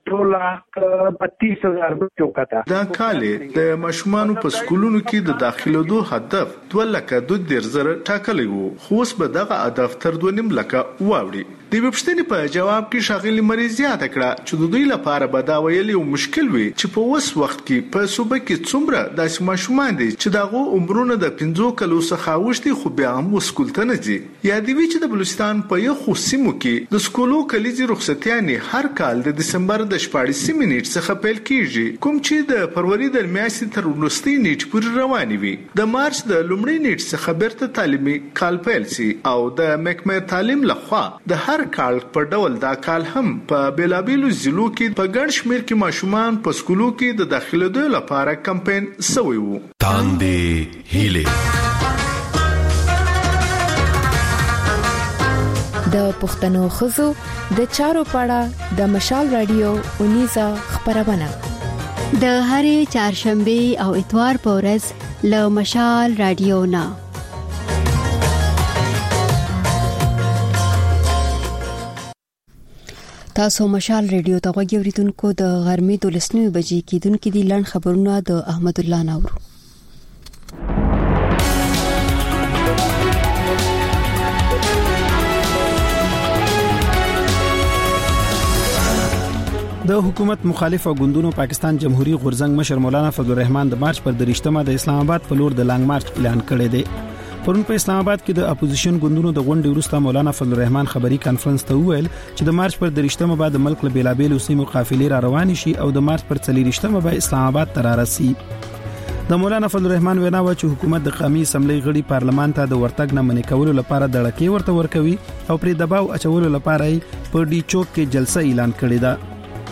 2,32,000 بچو کا تھا دا کال د ماشومان په سکولونو کې د داخلو هدف 2,2,000 ټاکلی وو خو اوس به دغه هدف تر 2.5 لک واوړي د وبشتنې په جواب کې شاغلي مریض یاد کړه چې د دوی لپاره به دا ویل یو مشکل وي چې په اوس وخت کې په صوبه کې څومره داسې ماشومان دي چې دغه عمرونه د 15 کلو څخه اوښتي خو بیا هم سکول ته نه ځي. یادوي چې د بلوچستان په یو سیمو کې د سکولو کلیزي رخصتیانې هر کال د دسمبر د 14 نیټ څخه پیل کیږي کوم چې د فروری د میاشتې تر 19 نیټ پورې روانې وي. د مارچ د لومړۍ نیټ څخه بیرته تعلیمي کال پیل شي او د محکمه تعلیم لخوا د هر کال په ډول دا کال هم په بیلابیلو ضلعو کې په ګڼ شمېر کې ماشومان په سکولو کې د داخلېدو لپاره کمپاین شوی وو. تاندې هیله د پښتنو خزو د چارو پاړه د مشال رادیو اونیزه خبرونه د هرې چهارشنبه او اتوار په ورځ له مشال رادیو نه تاسو مشال رادیو ته غوږی اوریدونکو د غرمې 12 بجې کېدونکې دي لړ خبرونه د احمد الله ناورو. د حکومت مخالف غوندونو پاکستان جمهوریت غورزنګ مشر مولانا فضل الرحمن د مارچ پر 3 د اسلام آباد په لور د لانګ مارچ اعلان کړی دی. پرون په اسلام آباد کې د اپوزیشن غوندونو د غونډې وروسته مولانا فضل الرحمن خبري کانفرنس ته وویل چې د مارچ پر 3 بعد ملک له بیلابېلو سیمو قافلې را روان شي او د مارچ پر 4 به اسلام آباد ته راسي. د مولانا فضل الرحمن وینا و چې حکومت د قومي اسمبلی غړي پارلمان ته د ورتګ نه منې کولو لپاره دړکې ورته ورکوي او پر دباو اچولو لپاره په ډي چوک کې جلسه اعلان کړې ده.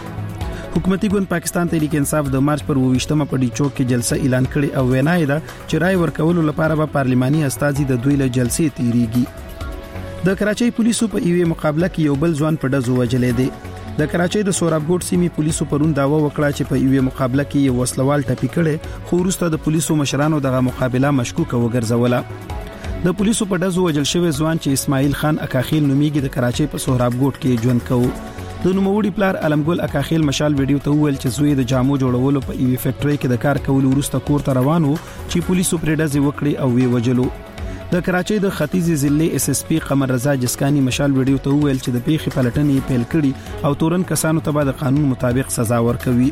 حکومتي ګوند پاکستان تحریک انصاف د مارچ پر 28 په ډي چوک کې جلسه اعلان کړي او وینا یې ده چې رائے ورکولو لپاره به پارلماني استازي د دوی له جلسې تیریږي. د کراچۍ پولیسو په ایوه مقابله کې یو بل ځوان په ډزو وجلې دي. د کراچۍ د سورابګوټ سیمې پولیسو پرون داوا وکړه چې په ایوه مقابله کې یو وسلوال ټپي کړي خو وروسته د پولیسو مشرانو دغه مقابله مشکوکه وګرځوله. د پولیسو په ډزو وجل شوی ځوان چې اسماعیل خان اکاخیل نومیږي د کراچۍ په سورابګوټ کې ژوند کوي. د نوموړي پلار علمګل اکاخیل مشال ویډیو ته وویل چې زوی د جامو جوړولو په ایوي فیکټري کې د کار کولو وروسته کور ته روان وو چې پولیسو پرې ډزې وکړي او وی وجلو. د کراچۍ د ختیځي ضلع اس اس پی قمر رضا جسکانی مشال ویډیو ته وویل چې د پیښې پلټنې پیل کړي او تورن کسانو ته به د قانون مطابق سزا ورکوي.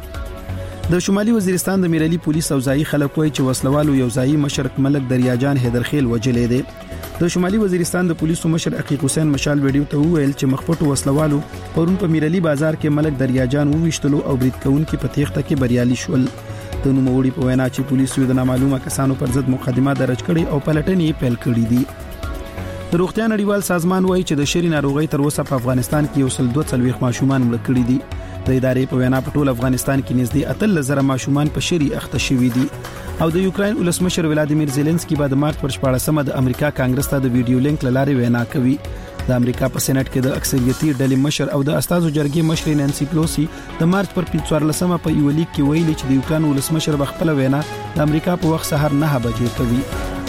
د شمالي وزیرستان د میرالي پولیس او ځایي خلک وایي چې وسلوالو یو ځایي مشرک ملک دریاجان حیدرخیل وجلې دي. د شمالي وزیرستان د پولیسو مشر عقیق حسین مشال ویډیو ته وویل چې مخپټو وسلوالو پرون په میرالي بازار کې ملک دریاجان وویشتلو او برید کوونکو په تیښته کې بریالي شول. د نوموړي په وینا چې پولیسو د نامعلومه کسانو پر ضد مقدمه درج کړې او پلټنې پیل کړې دي. د روغتیا نړیوال سازمان وایي چې د شری ناروغي تر اوسه په افغانستان کې 142 ماشومان مړ کړي دي. د ادارې په وینا په ټول افغانستان کې نږدې 13,000 ماشومان په شری اخته شوي دي. او د یوکرين ولسمشر ولادیمیر زيلنسکي بعد مارچ پر 14 د امریکا کانګرس ته د ویډیو لینک لاره وینا کوي. د امریکا په سېنات کې د اکثریتي ډلې مشر او د استازو جرګې مشر نانسي پلوسی د مارچ پر 14 په یو لیک کې ویلي چې د یوکرين ولسمشر بخپل وینا د امریکا په وخت سحر 9 بجې کوي.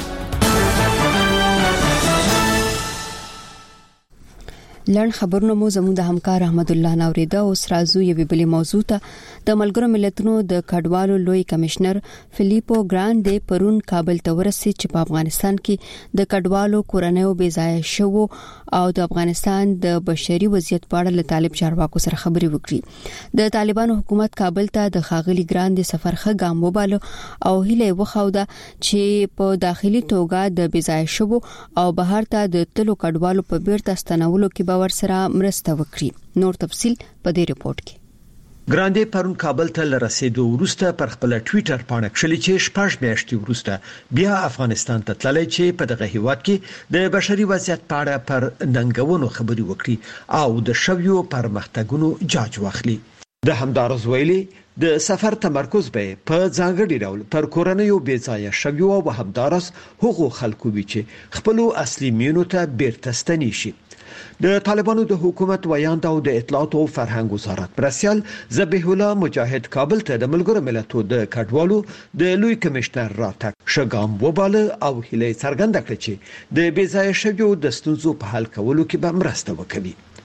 لړ خبرونه مو زموږ د همکار احمد الله ناوریدا او سرازو یوې بلې موضوع ته د ملګرو ملتونو د کډوالو لوی کمشنر فلیپو ګراندې پرون کابل ته ورسېد چې په افغانستان کې د کډوالو کورنیو بې ځای شوو او د افغانستان د بشري وضعیت په اړه له طالب چارواکو سره خبرې وکړي. د طالبانو حکومت کابل ته د خاغلی ګراندې سفر ښه ګام وباله او هیله وخوده چې په داخلي توګه د بې ځای شوو او بهر ته د تلو کډوالو په بیرته ستنولو کې باور سره مرسته وکړي. نور تفصيل په دې ریپورت کې. ګراندې پرون کابل ته لرسېدو وروسته پر خپل ټوئیټر باندې کړلي چې شپږ میاشتې وروسته بیا افغانستان ته تللی چې په دغه هیواد کې د بشري وضعیت په اړه پر ننګونو خبري وکړي او د شویو پرمختګونو جاج واخلي. د همدارز ویلي د سفر تمرکز به په ځانګړي ډول پر کورنیو بې ځایه شویو او همدارز هغو خلکو وی چې خپل اصلي مینو ته بیرته ستنی شي. د طالبانو د حکومت ویاند او د اطلاعات او فرهنګ وزارت پرسیال ذبیح الله مجاهد کابل ته د ملګرو ملتونو د کډوالو د لوی کمشنر راتګ شګام وباله او هیله څرګنده کړه چې د بې ځای شویو د ستونزو په حل کولو کې به مرسته وکړي.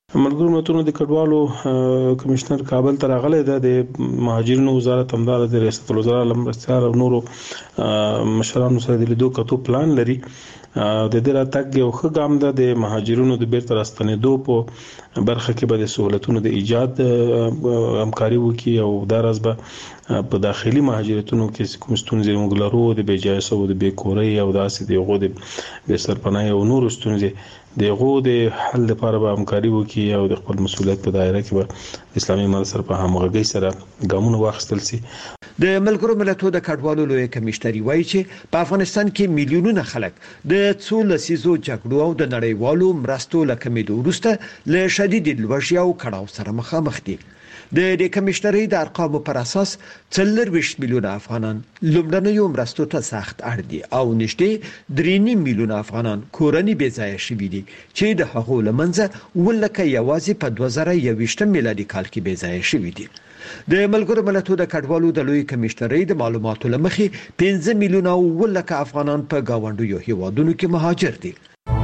ملګرو ملتونو د کډوالو کمشنر کابل ته راغلی د مهاجرینو وزارت همدار د ریاست الوزرا لمرستار او نورو مشرانو سره د لیدو کتو پلان لري. د دې راتګ یو ښه ګام ده د مهاجرینو د بیرته راستنېدو په برخه کې به د سہولتونو د ایجاد همکاري وکړي او دا راز به په داخلي مهاجرتونو کې کوم ستونزې موږ لرو د بیجایسه او د بیکورۍ او داسې د غو د سرپناه او نورو ستونزې دغه د حل لپاره به همکاري وکړي او د خپل مسولیت په دایره کې به اسلامي امارت سره په همغږي سره ګامونه واخیستل شي. د ملګرو ملتونو د کډوالو لوی کمشنري وایي چې په افغانستان کې میلیونونه خلک د څو لسیزو جګړو او د نړیوالو مرستو له کمیدو وروسته له شدید لوږې او کړاو سره مخامخ دي. د کمشنري د ارقامو پر اساس 24 میلیونه افغانان لومړنیو مرستو ته سخت اړ دي او نږدې 3 میلیونه افغانان کورنۍ بې ځایه شوي دي چې د هغو لمنځه ولکه یوازې په 2021 میلادي کال کې بې ځایه شوي دي. د ملګرو ملتونو د کډوالو د لوی کمشنري د معلوماتو لمخې 15 میلیونه ولکه افغانان په گاونډیو هیوادونو کې مهاجر دي.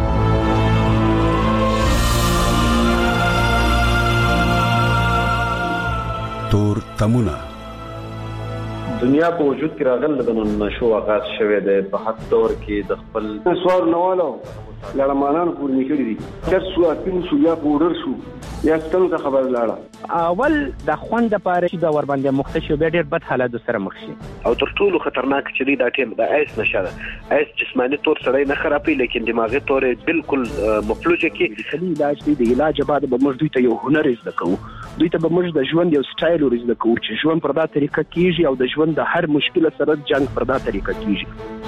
تور تمونه دنیا په وجود کې راغله د نشو آغاز شوه د په حد دور کې د خپل سوار نوالو لړمانان پورې نکړي دي چې څو اپین شو یا پورډر شو یا څنګه خبر لاړه اول د خوند لپاره چې دا ور باندې مختشو به ډېر بد حالات سره مخ شي او تر ټولو خطرناک چې دی دا ټیم د ایس نشه ایس جسمانی تور سړی نه خرابې لیکن دماغي تور بالکل مفلوجه کې د علاج دی د علاج بعد به موږ دوی ته یو هنر زده کوو دوی ته به موږ د ژوند یو سټایل ورزده کوو چې ژوند پر دا طریقه کیږي او د ژوند د هر مشکل سره جنگ پر دا طریقه کیږي.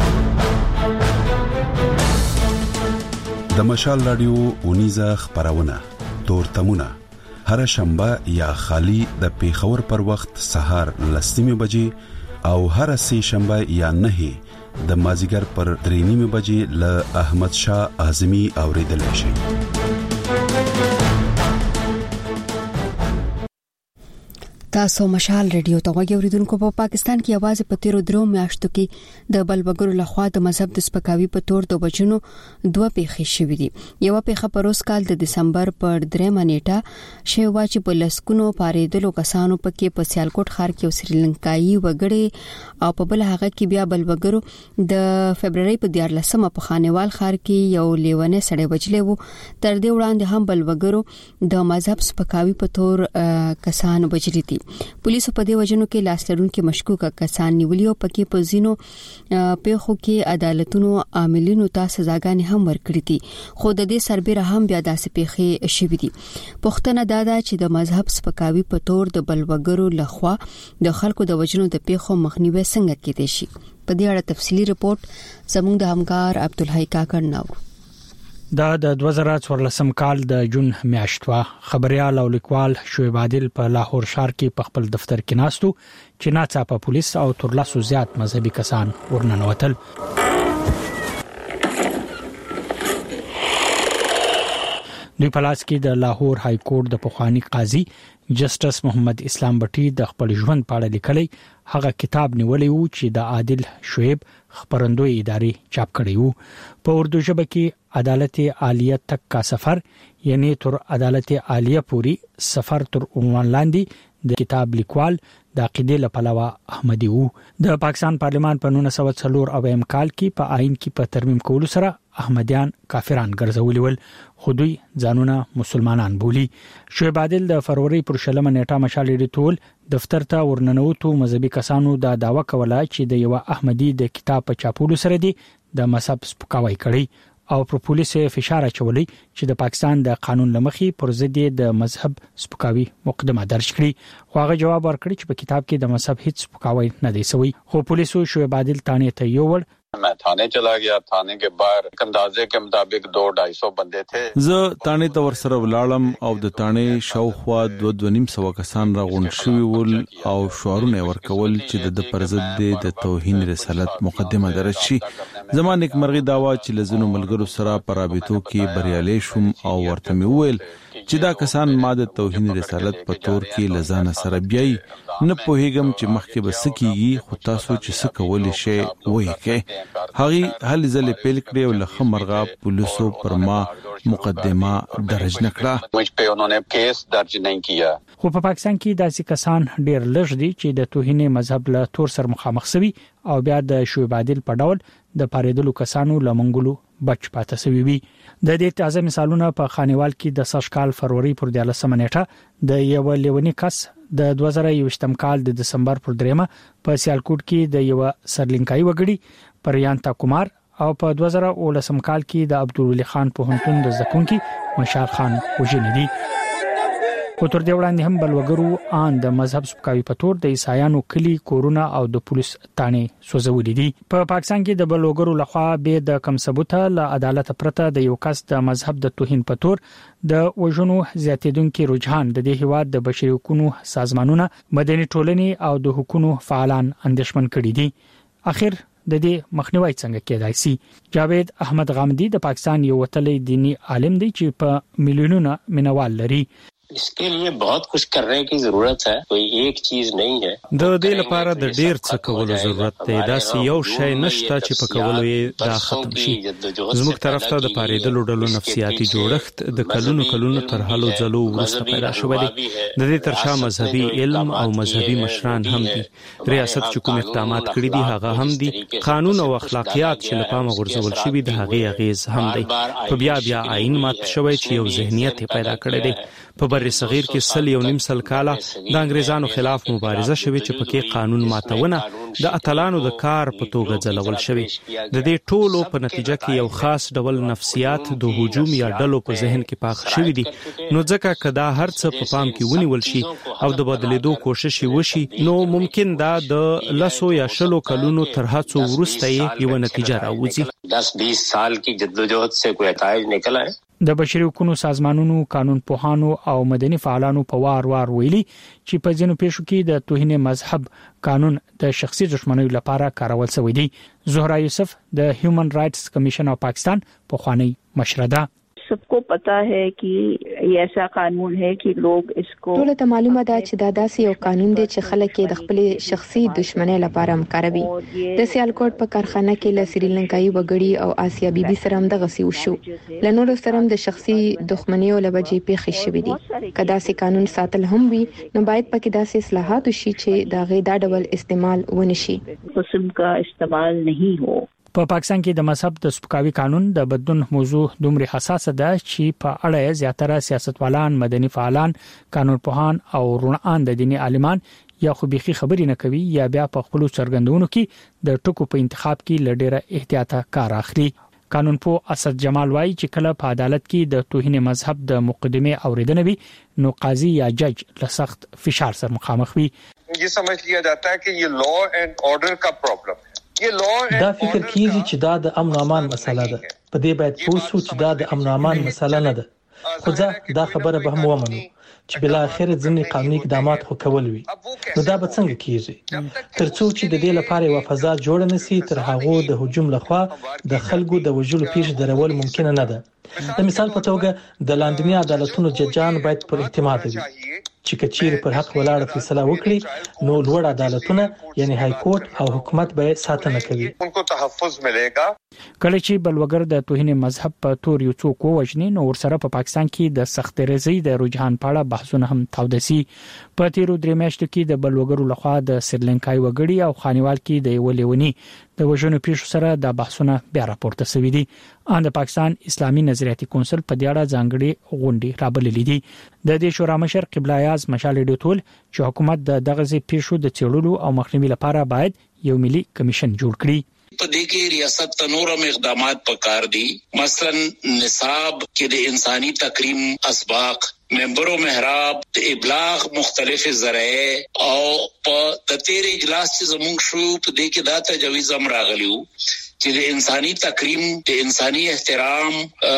د مشال رادیو اونیزه خبرونه تور تمونه هر شنبه یا خالی د پیښور پر وخت سهار 10:00 بجې او هر سه شنبه یا 9 د مازیګر پر 3:30 بجې ل احمد شاه اعظمي اوریدل شي. تاسو مشال ریډیو ته وګورئ اوریدونکو په پاکستان کې आवाज په تیرو درو میاشتو کې د بلبګرو لخوا د مذهب د سپکاوي په تور د بچنو دوه پیښې شوې دي. یو پیښه په روز کال د دسمبر پر 3 نیټه شوه چې په لسکونو پاریدلو کسانو پکې په سیالکوټ ښار کې سریلانکایي وګړي او په بل هغه کې بیا بلبګرو د فبرवरी په 14مه په خانوال ښار کې یو لیونه سړی وجلې وو. تر دې وړاندې هم بلبګرو د مذهب سپکاوي په تور کسان وجلې دي. پولیسو په دې وجنو کې لاس لرونکو مشکوک کسان نیولي او پکې په زینو پیښو کې عدالتونو عاملینو ته سزاګانې هم ورکړې دي. خو د دې سربېره هم بیا داسې پیښې شوې دي. پښتنه دا ده چې د مذهب سپکاوي په تور د بلبګرو لخوا د خلکو د وجنو د پیښو مخنیوي څنګه کېدای شي. په دې اړه تفصیلی رپورت زموږ د همکار عبدالحی کاکړ نو دا د 2014 کال د جون میاشتوا خبريال او لیکوال شعیب عادل په لاهور ښار کې په خپل دفتر کې ناستو چې ناڅاپه پولیس او تر لاسو زیات مذهبي کسان ورننوتل. دوی په لاس کې د لاهور های کورټ د پخوانی قاضي جسټس محمد اسلام بټي د خپل ژوند په اړه لیکلي هغه کتاب نیولې وو چې د عادل شعیب خبرندوی ادارې چاپ کړی وو. په اردو ژبه کې عدالت عالیه تک کا سفر یعنی تر عدالت عالیه پوری سفر تر عنوان لاندې د کتاب لیکوال د عقیده لپاره احمدی وو. د پاکستان پارلمان په 1904 اویم کال کې په آئین کې په ترمیم کولو سره احمدیان کافران ګرځولي ول خو دوی ځانونه مسلمانان بولی. شعیب عادل د فروری پر 16 نیټه مشال ډیټول دفتر ته ورننوتو مذهبي کسانو دا داوا کوله چې د یو احمدی د کتاب په چاپولو سره دی د مذهب سپکاوی کړی او پر پولیسو فشار اچولي چې د پاکستان د قانون لمخې پر ضد د مذهب سپکاوي مقدمه درج کړي. خو هغه جواب ورکړي چې په کتاب کې د مذهب هیڅ سپکاوی نه دی شوی. خو پولیسو شعیب عادل تانه ته یوړ. मैं थाने चला गया. थाने के बाहर अंदाजे के मुताबिक 200-250 बंदे थे. زه تانه ته ورسره ولاړم او د تانه شاوخوا 2-2.5 کسان راغونډ شوي ول او شعارونه ورکول چې د پرزد د توهین رسالت مقدمه درج شي. زما نیکمرغي داوا چې لزنو ملګرو سره پر رابطو کې بریالي شوم او ورته مې وویل چې دا کسان ما د توهین رسالت په تور کې لزانه سره بیاي نه پوهیږم چې مخکې به سکیږي خو تاسو چې سکولې شي وایي کې هغه هل ځل پیل کړی او لخ مرغا پولیسو پر ما مقدمه درج نکړه مجھ په انہوں کیس درج نہیں کیا. خو په پاکستان کې داسې کسان ډېر لږ دي چې د توهین مذهب له تور سره مخامخ شوي او بیا د شعیب عادل په ډول د پاریدلو کسانو لمنګلو بچ پاتې شوی وي. د دې تازه مثالونه په خانیوال کې د سشکال فروری پر 13 نیټه د یو لیونی کس د 2021 کال د دسمبر پر 3 په سیالکوټ کې د یو سرلینکای وګړي پریانتا کمار او په 2019 کال کې د عبدالولي خان په هنتون د زکونکي مشال خان وژنې دي. په تر دې وړاندې هم بلوګرو ان د مذهب سپکاوي په تور د عیسایانو کلی کورونه او د پولیس تانې سوځولې دي. په پاکستان کې د بلوګرو لخوا به د کم ثبوته له عدالت پرته د یو کس د مذهب د توهین په تور د وژنو زیاتیدونکو رجحان د دې هیواد د بشري حقوقو سازمانونه مدني ټولنې او د حقوقو فعالان اندېښمن کړي دي. اخر د دې مخنیوي څنګه کېدای شي؟ جاوید احمد غامدی د پاکستان یو وتلی دینی عالم دی چې په میلیونونو منوال لري. इसके लिए बहुत कुछ करने की जरूरत है, कोई एक चीज नहीं है. د دې لپاره د ډیر څه کولو ضرورت دی. دا یو شی نشته چې په کولو یې دا ختم شي. زموږ طرف ته د پاریدلو ډلو نفسیاتي جوړښت د کلونو تر هلو ځلو وروسته پیدا شوی دی. د دې ترشا مذهبي علم او مذهبي مشران هم دي. ریاست چې کوم اقدامات کړی دي هغه هم دي. قانون او اخلاقیات چې لپاره غورځول شوی د هغه اغیز هم دی. په بیا آئین مات شوی چې یو ذهنیت پیدا کړی دی. په بر صغیر کې 1.5 کاله د انګریزانو خلاف مبارزه شوې چې پکې قانون ماتونه د اتلانو د کار په توګه ځلول شوی. د دې ټولو په نتیجه کې یو خاص ډول نفسیات د هجوم یا ډلو په ذهن کې پاخ شوی دي. نو ځکه کدا هر څه په پام کې ونیول شي او د بدلیدو کوشش وشي نو ممکن دا د لسو یا شلو کلونو تر هڅو وروسته یو نتیجه راوځي. 10-20 سال کی جدوجہد سے کوئی نتایج نکلا ہے. د بشري حقوقو سازمانونو قانون پوهانو او مدني فعالانو په وار ویلي چې په ځینو پیښو کې د توهین مذهب قانون د شخصي دښمنۍ لپاره کارول شوی دی. زهرا یوسف د هیومن رائټس کمیشن اف پاکستان په خوانی مشرده. सबको पता है कि ये ऐसा कानून है कि लोग इसको ټول ته معلومه ده چې دا داسې یو قانون دی چې خلک د خپل شخصي دښمنۍ لپاره مکاروي. د سیالکوټ په کارخانه کې له سریلانکایي وګړي او آسیا بیبي سره هم دغه سی وشو. لنور سره د شخصي دښمنۍ او لبجې پیښې شوې دي. کدا سي قانون ساتل هم وي نو باید پکې داسې اصلاحات وشي چې دا غي دا ډول استعمال ونشي. قسم کا استعمال نہیں ہو. په پاکستان کې د مذهب د سپکاوي قانون د بدلون موضوع دومره حساسه ده چې په اړه زیاتره سیاستوالان، مدني فعالان، قانونپوهان او رونان د دیني عالمان یا خو بيخي خبرې نه کوي یا بیا په خپل څرګندونو کې د ټکو په انتخاب کې لډیره احتیاط کار اخلي. قانونپوه اسد جمال وایي چې کله په عدالت کې د توهین مذهب د مقدمه اوریدنه وي نو قاضي یا جج له سخت فشار سره مخامخ وي. یہ سمجھ لیا جاتا ہے کہ یہ لا اینڈ آرڈر کا پرابلم. دا فکر کیږي چې دا د امن او امان مسله ده. په دې باید پوه شو چې دا د امن او امان مسله نه ده. خو دا خبره به هم ومنو چې بل اخر ځینې قانوني اقدامات خو کول وي. نو دا به څنګه کیږي؟ ترڅو چې د دې لپاره یو فضا جوړ نشي تر هغه د هجوم لخوا د خلکو د وژلو پیښې درول ممکن نه ده. د مثال په توګه د لاندنی عدالتونو ججان باید پر اعتماد وي چې کچیر پر حق ولاړ فیصله وکړي نو لوړ عدالتونه یعنی های کورټ او حکومت به ساتنه کوي. انکو تحفظ ملےگا. کله چې بلوګر د توهین مذهب په تور یو څوک وژني نو ورسره په پاکستان کې د سخت رضی د رجحان په اړه بحثونه هم تاودسي. په تیرو درې میاشتو کې د بلوګرو لخوا د سریلانکای وګړي او خانیوال کې د ولیونی د وژنو پیښو سره د بحثونه بیا راپورته شوي دي. ان د پاکستان اسلامي نظریاتي کونسل په دې اړه ځانګړي غونډې رابللې دي. د دې شورا مشر قبله اعظم مشال ډوټول چې حکومت د دغه پیښو د چیرولو او مخنیوي لپاره باید یو ملي کمیشن جوړ کړي. په دې کې ریاست تنورم اقدامات پکار دي. مثلا نصاب کې د انساني تکریم اسباق، ممبرو محراب، د ابلاغ مختلف ذرایع او په تیر اجلاس چې زموږ شو په دې کې دا تجویز هم راغلیو چې د انساني تکریم، د انساني احترام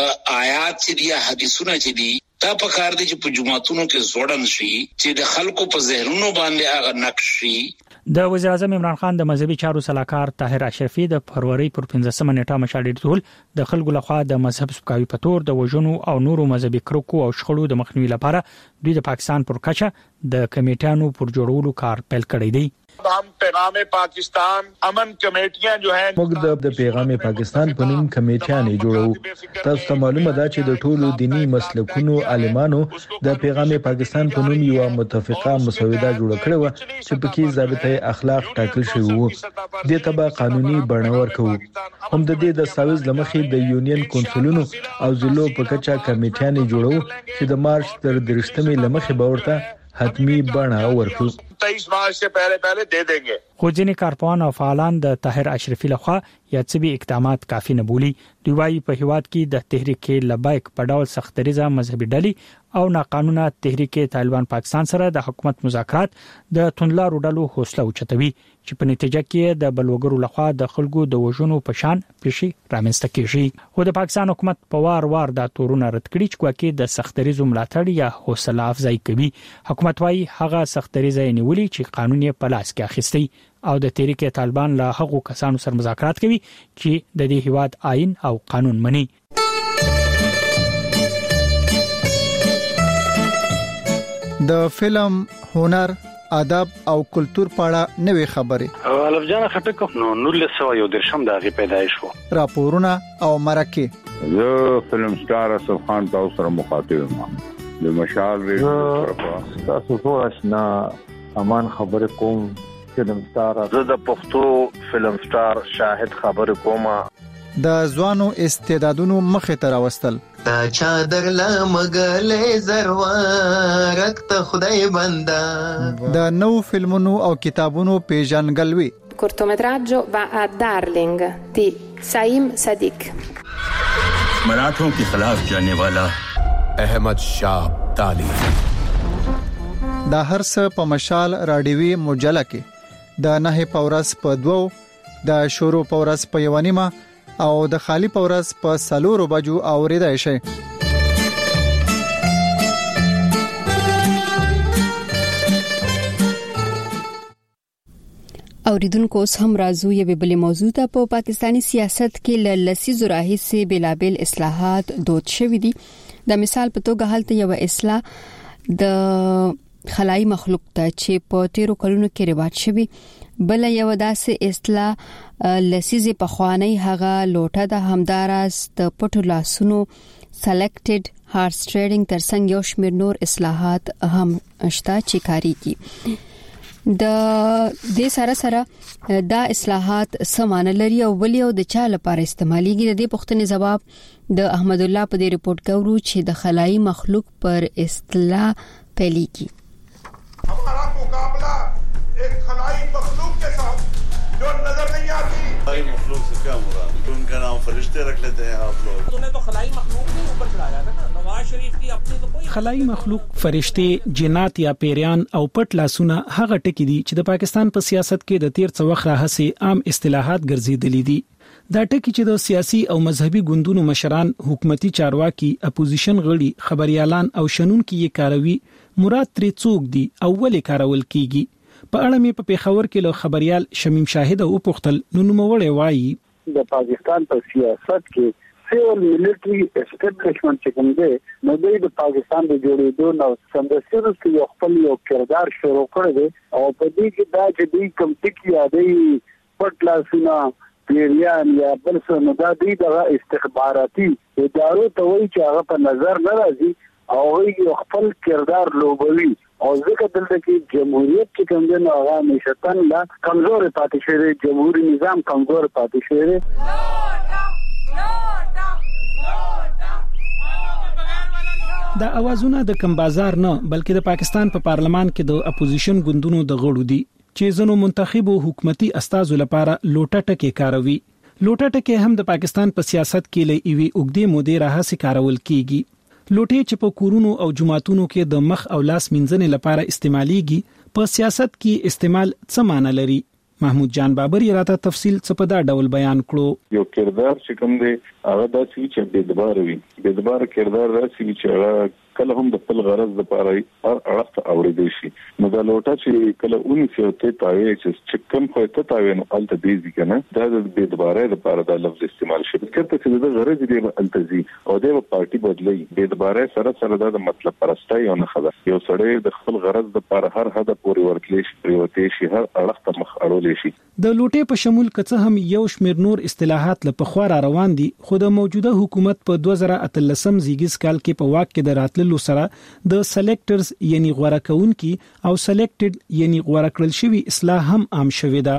آیات چې دي، حدیثونه چې دي دا پکار دي چې په جمعتونو کې زوړن شي چې د خلکو په ذهنونو باندې هغه نقش شي. د وزیر اعظم عمران خان د مذهبي چارو صلاحکار طاهر اشرفي د فروری پر 15 نیټه مشالې ټول د خلکو لخوا د مذهب سپکاوي په تور د وژنو او نورو مذهبي کرکو او شخړو د مخنیوي لپاره دوی د پاکستان پر کچه د کمیټانو پر جوړولو کار پیل کړی دی. हम पैगाम पाकिस्तान अमन कमेटियां जो हैं موږ د پیغام پاکستان په نوم کمیټیانې جوړو. تاسو ته معلومه ده چې د ټولو دینی مسلکونو عالمانو د پیغام پاکستان په نوم یو متفقه مسوده جوړه کړې و چې پکې ضابطه اخلاق ټاکل شوی وو. د تبع قانوني بڼه ورکو. هم د دې د ساوز لمخې د یونین کونسلونو او ضلعو په کچه کمیټیانې جوړو چې د مارچ تر 30 لمخې باورته حتمی بڼه ورکو. 23 مارچ سے پہلے دے دیں گے. خو ځینې کارپوهان او فعالان د طاهر اشرفي لخوا یاتسبي اقدامات کافي نه بولي. دوی وايي په هیواد کې د تحریک لبیک په ډول سختریزه مذهبي ډلې او ناقانونه تحریک طالبان پاکستان سره د حکومت مذاکرات د توندلارو ډلو حوصله اوچتوي چې په نتیجه کې د بلوګرو لخوا د خلکو د وژنو په شان پیشي رامنځته کیږي. خو د پاکستان حکومت په وار د تورونه رد کړي چې کوکه د سختریزو ملاتړ یا حوصله افزای کوي. حکومت وايي هغه سختریزه نیولي چې قانون یې په لاس کې اخیستی او د تحریک طالبان له هغو کسانو سره مذاکرات کوي چې د دې هیواد آئین او قانون مني. د فلم، هنر، ادب او کلچر په اړه نوې خبرې الف جان خټک نو 1913 د غي پیدایش وو. راپورونه او مرکه. زه فلم سٹار اسف خان تاسو سره مخاطب یم. د مشال ریډیو تاسو ټول آشنا امان خبر کوم. فلم سٹار زه د پښتو فلم سٹار شاهد خبر کوم. د ځوانو استعدادونو مخه ته راوستل. تا چادر لمغلې زروارک ته خدای بندا. د نو فلمونو او کتابونو پیژنګلوي. cortometraggio va a Darling di Saim Sadiq. मराठों के खिलाफ जाने वाला अहमद शाह ताली. دا هر څه په مشال راډیوي مجله کې د 9 پورس په 2 د شروع پورس په 1 او د خالی پورس په 4 بجو اوریدای شي. اوریدونکو اوس هم راځو یوه بل موضوع ته. په پاکستانی سیاست کې لسیزو راهیسې بلابل اصلاحات دود شوې دي. د مثال په توګه حالت یو اصلاح د خلای مخلوق ته چې په 13 کلونو کې رواج شوی. بل یو داسې اصلاح لسیزه په خوانی هغه لوټه د همدارس د پټو لاسونو سلیکټډ هارس ټریډینګ ترڅنګ یو شمېر نور اصلاحات هم شته چې کاریږي. د دې سره دا اصلاحات سمانه لري او ولې او د چا لپاره استعماليږي. د دې پوښتنې جواب د احمد الله په دې رپورت ګورو چې د خلای مخلوق پر اصطلاح پیلېږي. हमारा मुकाबला एक खलाई मखलूक के साथ जो नजर नहीं आती. खलाई मखलूक से क्या मुराद? उनका नाम फरिश्ते रख लेते हैं आप लोग. तूने तो खलाई मखलूक के ऊपर चढ़ाया था ना. नवाज शरीफ की अपनी तो कोई خلای مخلوق، فرشته، جنات یا پیریان او پټ لاسونه هغه ټکي دي چې د پاکستان په سیاست کې د 13 څوخ راهسي عام اصطلاحات ګرځیدلې دي. دا ټکي چې د سیاسي او مذهبي ګوندونو مشران، حکومتي چارواکي، اپوزیشن غړي، خبريالان او شنونکي یې کاروي. مراد ترې څوک دي او ولې کارول کیږي؟ په اړه مې په پیښور کې له خبريال شمیم شاهد او پختل نو نوموړی وایي د پاکستان په سیاست کې سیول ملټری اسټابلیشمنت چې کوم دی نو د پاکستان د جوړېدو نو سمدستي کې یو خپل یو کردار شروع کړی دی او په دې کې دا چې دوی کوم ټکی یادې پټ لاسونه پیریان یا بل څه نو دا دوی د استخباراتي ادارو ته وایي چې هغه په نظر نه راځي او یو خپل کردار لوبوي او ځکه دلته کې جمهوریت چې کوم دی نو هغه نشتن لا کمزور پاتې شوی، جمهوریت نظام کمزور پاتې شوی. دا اوازونه د کم بازار نه بلکې د پاکستان په پارلمان کې د اپوزیشن ګوندونو د غړو دي چې زنو منتخبو حکومتي استازو لپاره لوټه ټکي کاروي. لوټه ټکي هم د پاکستان په سیاست کې لې ایوي اوګدې مودې راهسي کارول کیږي. لوټې چې په کورونو او جماعتونو کې د مخ او لاس منځنې لپاره استعماليږي، په سیاست کې استعمال څه معنی لري؟ محمود جان بابر یې راته تفصیل څه په دا ډول بیان کړو. یو کردار چې کوم دی هغه داسې چې د دبار وي، د دبار کردار داسې چې هغه کله هم د خپل غرض لپاره هر اړخ ته اوریدل شي. نو دا لوټه چې کله اونې څه تاوي چې کوم خو ته تاوي نو الته دې کنه دا د بيدبارۍ لپاره دا لفظ استعمال شي. کله چې د غرض دې التزي او د پارټي بدلی بيدبارۍ سره دا د مطلب پرستای او نه خبر یو سړی د خپل غرض لپاره هر هدف پورې ورکلی شي پریوتي شي هر اړخ ته مخ اړول شي. د لوټې په شمول کڅه هم یو شمیر نور اصطلاحات له پخوا روان دي خو د موجوده حکومت په 2013 زیږیز کال کې په واک کې د راتللو سره د سلیکټرز یعنی غوړه کونکي او سلیکټډ یعنی غوړه کړل شوی اصلاح هم عام شوې ده.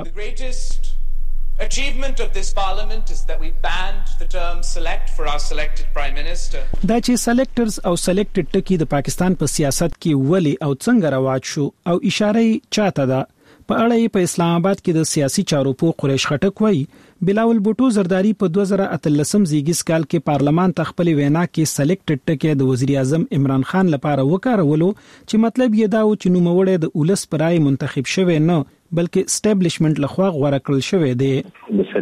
Achievement of this parliament is that we banned the term select for our selected prime minister. دا چې سلیکټرز او سلیکټډ ټکی د پاکستان په سیاست کې ولې او څنګه رواج شو او اشاره چاته ده په اړه په اسلام آباد کې د سیاسي چارو په قریش خټک وایي بلاول بوټو زرداری په 2013 زیږیز کال کې پارلمان ته خپل وینا کې سلیکټډ ټکی د وزیر اعظم عمران خان لپاره وکړولو چې مطلب یې دا و چې نوموړی د اولس پرای منتخب شوی نه بلکې اسټابلیشمنت لخوا غوړه کړل شوی دی. د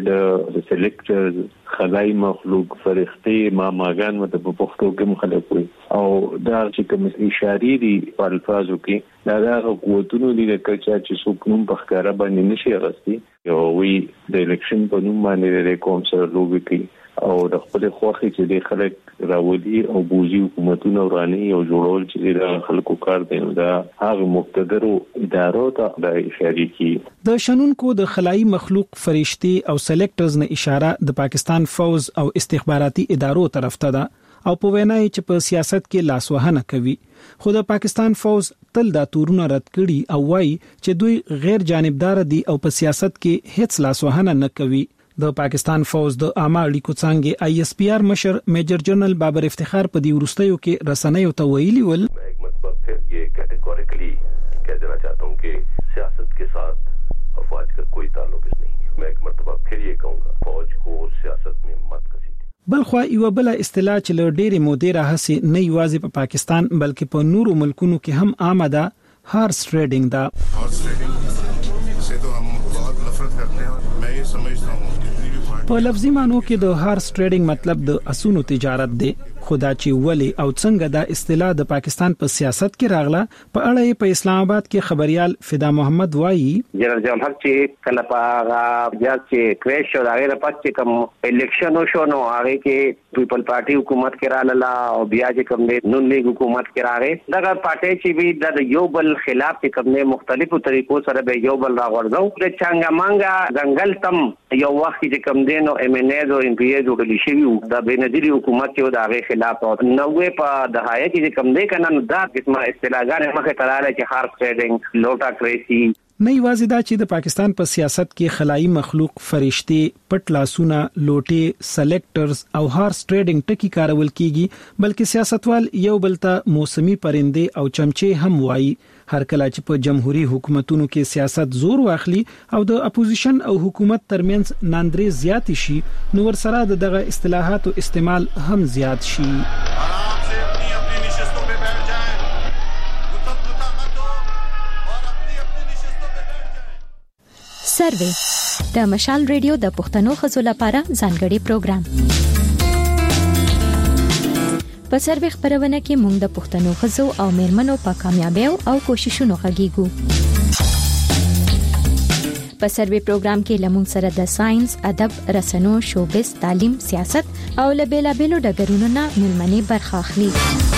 سلیکټر خدای مخلوق فرښتې ماګان مته په پښتو کې مخالف وي او دا چې کوم اشاره دي په الفاظو کې دا قوتونو دي چې څوک نوم په ښکارا باندې نشي غوښتي یو وی د الیکشن په نوم باندې د کوم سره لوبي کوي او د خپل خوخي چې د خلک راولي او بوزي حکومتونه وراني او جوړول چې د خلکو کار دی دا هغه مقتدرو ادارو ته د اشاره کی د شنونکو د خلایي مخلوق فرشتي او سلیکټرز نه اشاره د پاکستان فوز او استخباراتي ادارو طرف ته ده او په وینا چې په سیاست کې لاسوهنه کوي خو د پاکستان فوز تل دا تورونه رد کړي او وايي چې دوی غیر جانبدار دي او په سیاست کې هیڅ لاسوهنه نه کوي. د پاکستان فوز د عامه اړیکو څنګه آی اس پی آر مشر میجر جنرال بابر افتخار په دی ورستیو کې رسنیو ته ویلي ول मैं एक मरतबा फिर ये कैटेगोरिकली कह देना चाहता हूं कि सियासत के साथ अफवाज का कोई ताल्लुक नहीं है. मैं एक मरतबा फिर ये कहूंगा फौज को सियासत में मत घसीटे. بلخوا یو بل اصطلاح چې له ډېرې مودې راهسي نه یوازې په پاکستان بلکې په نورو ملکونو کې هم عامه ده هارس ټریډینګ ده. हॉर्स ट्रेडिंग से तो हम बहुत नफरत करते हैं और मैं ये समझता हूं په لفظي معنی کې د هارس ټریډینګ مطلب د اسونو تجارت دی خدا چې ولی او څنګه دا اصطلاح د پاکستان په سیاست کې راغله په اړه په اسلام آباد کې خبريال فدا محمد وایي جنرال جمهور چې کله په بیا چې کریش او هغه پات چې کوم الیکشن شو نو هغه کې پیپل پارټي حکومت کې رااله او بیا چې کوم نون لیگ حکومت کې راغې دغه پارټي چې وی د یو بل خلاف چې کوم مختلفو طریقو سره به یو بل راغورځو د چنګا مانګا ځنګل تم یو وخت چې کوم دینو ام ان ای او ام پی ای جوړل شي د بنظیری حکومت کې د هغه خلاف او نوې په دهایه کې کوم دی کنه دا قسمه اصطلاحګان مخه تراله چې هارس ټریډینګ لوټا کریسی نه یوازې دا چې د پاکستان په سیاست کې خلایي مخلوق فرشتي پټ لاسونه لوټي سلیکټرز او هارس ټریډینګ ټکی کارول کیږي بلکې سیاستوال یو بل ته موسمي پرنده او چمچې هم وایي هر کله چې په جمهوریت حکومتونو کې سیاست زور واخلي او د اپوزیشن او حکومت ترمنځ ناندري زیات شي نو ورسره دغه اصطلاحات او استعمال هم زیات شي. سروې د مشال ریډیو د پښتنو خزو لپاره ځانګړي پروګرام په سروې خبرونه کې موږ د پښتنو خزو او میرمنو په کامیابیو او کوششونو غږیږو. په سروې پروګرام کې لمون سره د ساينس، ادب، رسنو، شوبز، تعلیم، سیاست او لبیلابیلو ډګرونو نه ملمنې برخه اخلي.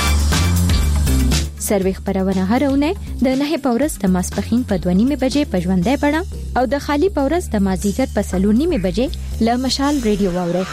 سروې خبرونه هرونه د 9 پورس د ماسپخین په 2:30 بجې په ژوندۍ بڼه او د خالی پورس د مازیګر په 3:30 بجې له مشال ریډیو واورئ.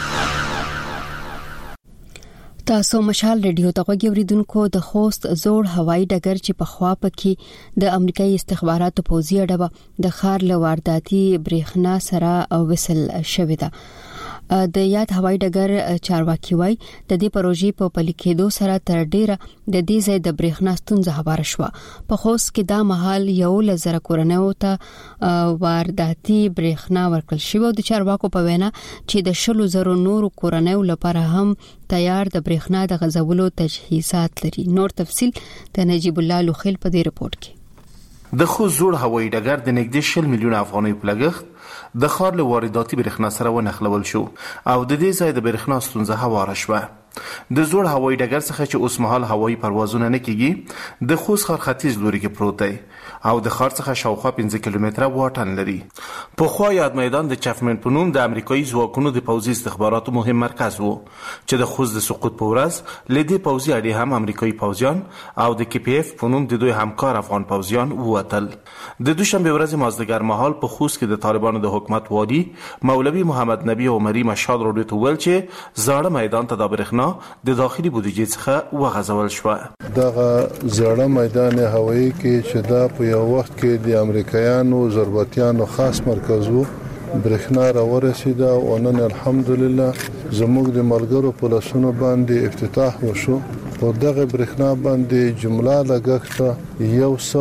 تاسو مشال ریډیو ته غوږیوریدونکو د خوست زوړ هوایي ډګر چې په خوا پکې د امریکایي استخباراتو پوځي اډه د خار له وارداتي برېښنا سره او وصل شوې ده. د یاد هوایي ډګر چارواکي وای د دې پروژې په پلي کېدو سره تر ډیره د دې ځای د برېښنا ستونزه هواره شو. په خوست کې دا مهال یو لزر کورنیو ته وارداتي برېښنا ورکړل شو او د چارواکو په وینا چې د 100,000 نورو کورنیو لپاره هم تیار د برېښنا د غځولو تجهیزات لري. نور تفصيل د نجیب الله لوخیل په دې رپورت کې. د خوست زوړ هوایي ډګر د نږدې 100 میلیون افغانۍ په لګښت د ښار له وارداتي برېښنا سره ونښلول شو او د دې ځای د برېښنا ستونزه هواره شوه. د زوړ هوایي ډګر څخه چې اوس مهال هوایي پروازونه نه کیږي د خوست ښار ختیځ لوري کې پروت دی او د ښار څخه شاوخوا 15 کیلومتره واټن لري. پخوا یاد میدان د چفمن په نوم د امریکایي ځواکونو د پوځي استخباراتو مهم مرکز و چې د خوست د سقوط په ورځ له دې پوځي اډې هم امریکایي پوځیان او د KPF په نوم د دوی همکار افغان پوځیان ووتل. د دوشنبه ورځ مازدیګر مهال په خوست کې د طالبانو د حکومت والی مولوي محمد نبی عمري مشال راډیو ته ویل چې زاړه میدان ته د برېښنا د داخلي بودیجې څخه وغځول شو. دغه زړه میدان هوایی کې چې دا په یو وخت کې د امریکایانو ضربتیانو خاص مرکز وو برېښنا راورسیده او نن الحمدلله زموږ د ملګرو په لاسونو باندې افتتاح وشو. په دغه برېښنا باندې جمله لګښت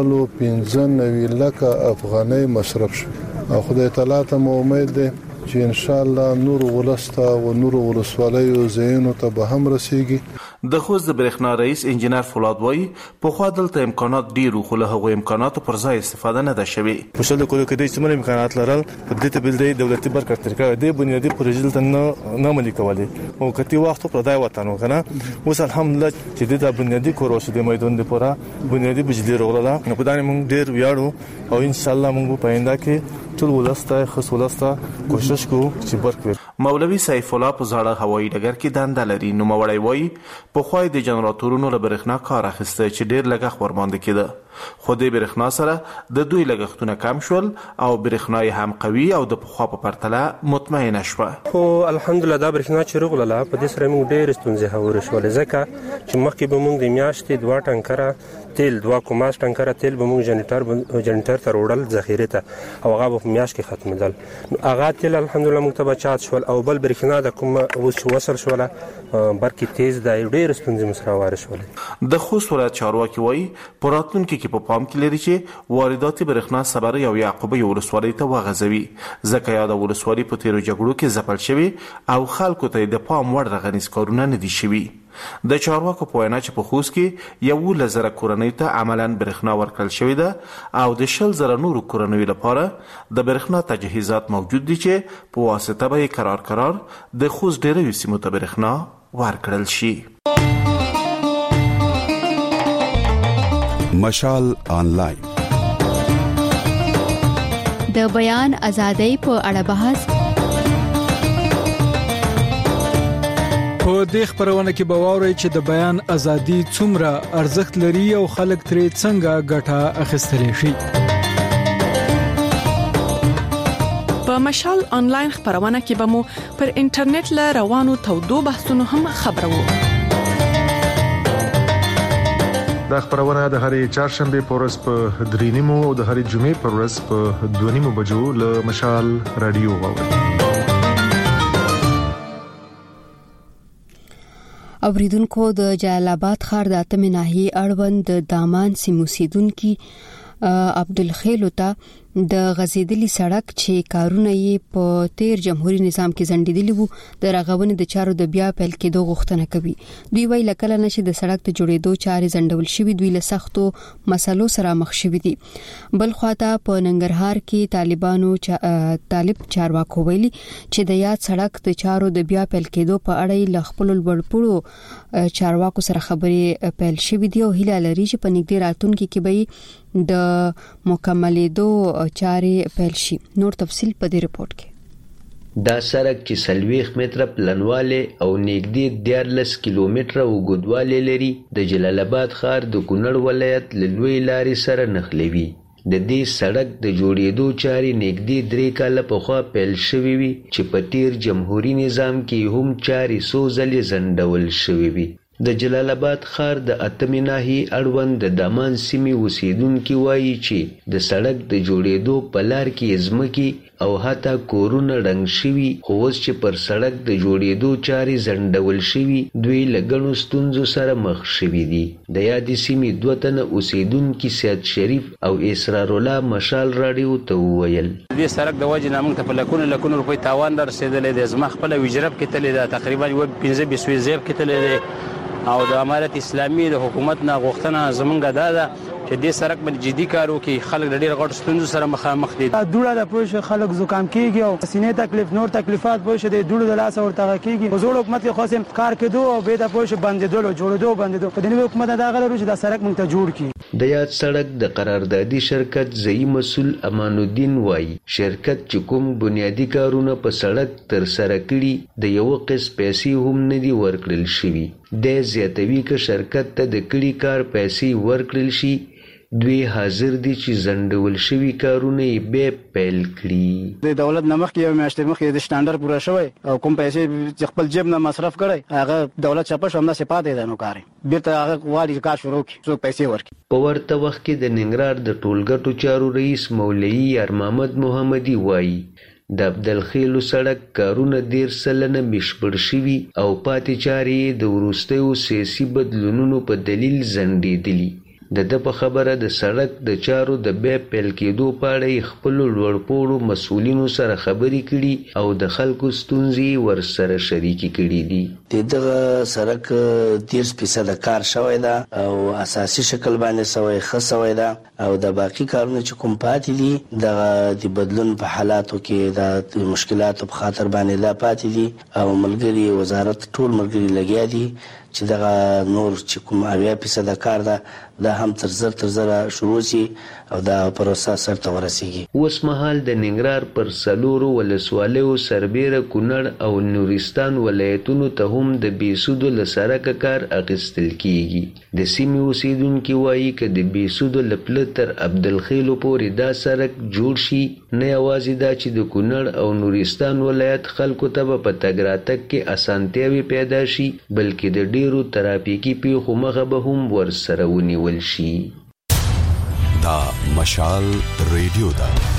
115 لکه افغانۍ مصرف شو او خدای تعالی ته امید ده چې ان شاء الله نور ولستا او نور ولسوالیو زینو ته به هم رسیږي. د خوست د برېښنا رئیس انجنیر فولاد وایي په خوا دلته امکانات ډیرو خو له هغو امکاناتو پر ځای استفاده نه ده شوې. په شل کولو کې د څومره امکانات لرل په دې ته بل دی دولتي برکت طریقه د بنیادی پروژې دلته نه عملي کولې او کتي وخت په دای وطن وکنه اوس الحمدلله چې د بنیادی کورس د میدان د پورا بنیادی بجلی رغله نو په دانه موږ ډیر ویاړو او ان شاء الله موږ په آینده کې ټول ولسته خاص ولسته کوشش کوو چې برکت. مولوي سیف الله په زاړه هوایي ډګر کې دنده لري. نو مولوي وایي په خوای د جنراتورونو له برېښنا کار اخیسته چې ډیر لګښت ور باندې کېده خو د برېښنا سره د دوی لګښتونه کم شول او برېښنا هم قوي او د پخوا په پرتله مطمئنه شوه. خو الحمدلله دا برېښنا چې رغله په دې سره موږ ډېر ستونزې هوارې شولې ځکه چې مخکې به موږ د میاشتې 2 ټنکره تیل 2 ټنکره تیل به موږ جنریټر ته وړل ذخیره ته او هغه په میاشت کې ختمېدل. نو هغه تیل الحمدلله موږ ته بچات شول او بل برېښنا د کوم اوس وصل شوله برکې تیز د ډېر ستونزې مسره واره شولې. د خوست ولایت چارواکي وایي په راتلونکي کې په پام کې لري چې وارداتي برېښنا صبر یو یعقوبي ولسوالۍ ته وغځوي ځکه یاد ولسوالۍ په تیرو جګړو کې ځپل شوی او خلکو ته د پام وړ رغنیز کارونه نه دي شوي. د چارواکو په وینا چې په خوست کې 11,000 کورنۍ ته عملاً برېښنا ورکړل شوې ده او د 10,000 نورو کورنۍ لپاره د برېښنا تجهیزات موجود دي چې په واسطه به قرار د خوست ډېرو سیمو ته برېښنا ورکړل شي. مشال آنلاین د بیان ازادۍ په اړه بحث. په دې خبرونه کې به واورئ چې د بیان ازادي څومره ارزښت لري او خلک ترې څنګه ګټه اخیستلی شي. په مشال آنلاین خبرونه کې به مو پر انټرنیټ له روانو تودو بحثونو هم خبرو. دا خبرونه د هرې چهارشنبه په ورځ په 3:30 او د هرې جمعې په ورځ په 2:30 بجو له مشال رادیو واورئ. اوریدونکو د جلال آباد ښار د اتمې ناحیې اړوند د دامان سیمو اوسیدونکي عبدالخیل ته د غزیدلی سړک چې کارونه یې په تیر جمهوریت نظام کې ځنډیدلی وو د رغونې د چارو د بیا پیل کېدو غوښتنه کوي. دوی وایي لکه نشي د سړک ته جوړېدو چارې ځنډول شوې دوی له سختو مسلو سره مخ شوي دي. بل خواته په ننګرهار کې طالب چارواکو ویلي چې د یاد سړک د چارو د بیا پیل کېدو په اړه له خپل لوړپوړو چارواکو سره خبرې پیل شوې دي او هیله لري چې په نږدې راتلونکي کې به د مکملېدو چارې پیل شي. نور تفصیل په دې رپورت کې. دا سړک چې 40 متره پلنواله او نږدې 14 کیلومتره اوږدوالی لري د جلال آباد ښار د کونړ ولایت له لوی لارې سره نښلوي. د دې سړک د جوړېدو چارې نږدې 3 کاله پخوا پیل شوې وي چې په تیر جمهوریت نظام کې هم چارې څو ځلې ځنډول شوې وي. د جلال آباد ښار د اتمې ناحیې اړوند د دامان سیمې اوسیدونکي وایي چې د سړک د جوړېدو په لار کې ځمکې او حتی کورونه ړنګ شوي خو اوس چې پر سړک د جوړېدو چارې ځنډول شوي دوی له ګڼو ستونزو سره مخ شوي دي. د یادې سیمې 2 تنه اوسیدونکي سید شریف او اسرار الله مشال راډیو ته وویل دې سړک د وجې نه موږ ته په لکونو روپۍ تاوان رسېدلی دی. زما خپله وجرب کې تللی ده تقریبا 15-20 زیب کې تللی دی او د امارت اسلامي د حکومت نه غوښتنه زمونږ دا ده چې دې سړک باندې جدي کار وکړي. خلک ډېر غټ ستونزو سره مخامخ دي. دوړه د پوه خلک زکام کیږي او سینې تکلیف نور تکلیفات پوه د دوړو د لاس ورته کیږي. زوړ حکومت کې خاصم کار کېدو او به د پوه بندیدل او جوړېدو بندیدو په دې حکومت دا غلط چې د سړک مونږ ته جوړ کړي. د یاد سړک د قراردادي شرکت ځای مسول امان الدین وایي شرکت چې کوم بنیادی کارونه په سړک تر سره کړي د یو قسم پیسې هم نه دي ورکړل شوي. د زیاتوي که شرکت ته د کړي کار پیسې ورکړل شي دوی حاضر دي چې زندول شوي کارونه یې به پیل کړي. د دولت نمخ کې یو میاشتې مخکې د سټانډرډ پوره شوی او کوم پیسې چې خپل جیب نه مصرف کړي هغه دولت چاپه شوم نه سپاتې ده نو کار بیرته هغه واړي کار شروع کړي څو پیسې ورکړي. په ورته وخت کې د ننګرهار د ټولګټو چارو رئیس مولوي یار محمد محمدي وایي د عبدالخیلو سړک کارونه 13% بشپړ شوي او پاتې چارې د وروستیو سیاسي بدلونونو په دلیل ځنډېدلي. د په خبره د سړک د چارو د بیا پیل کېدو په اړه خپل لوړپوړو مسؤلینو سره خبرې کړي او د خلکو ستونزې ورسره شریکې کړي دي. دغه سړک 13% کار شوی ده او اساسي شکل باندې سوی خصوی ده او د باقي کارونه چې کوم پاتې دي د بدلون په حالاتو کې د مشکلاتو په خاطر باندې لا پاتې دي او ملګری وزارت ټول ملګری لګیا دي چې دغه نور چې کوم 80% کار ده دا هم تر زر شروع شي او دا پروسه سرته ورسیږي. اوس مهال د ننګرهار پر سلورو ولسوالیو سربیره کونړ او نورستان ولایتونو ته هم د بیسودو له سړکه کار اخیستل کیږي. د سیمې اوسیدونکي وایي که د بیسودو له پله تر عبدالخیلو پورې دا سړک جوړ شي نه یوازې دا چې د کونړ او نورستان ولایت خلکو ته به په تګ راتګ کې اسانتیاوې پیدا شي بلکې د ډیرو ترافیکي پیښو مخه به هم ورسره ونیول شي. دا مشال ریډیو ده.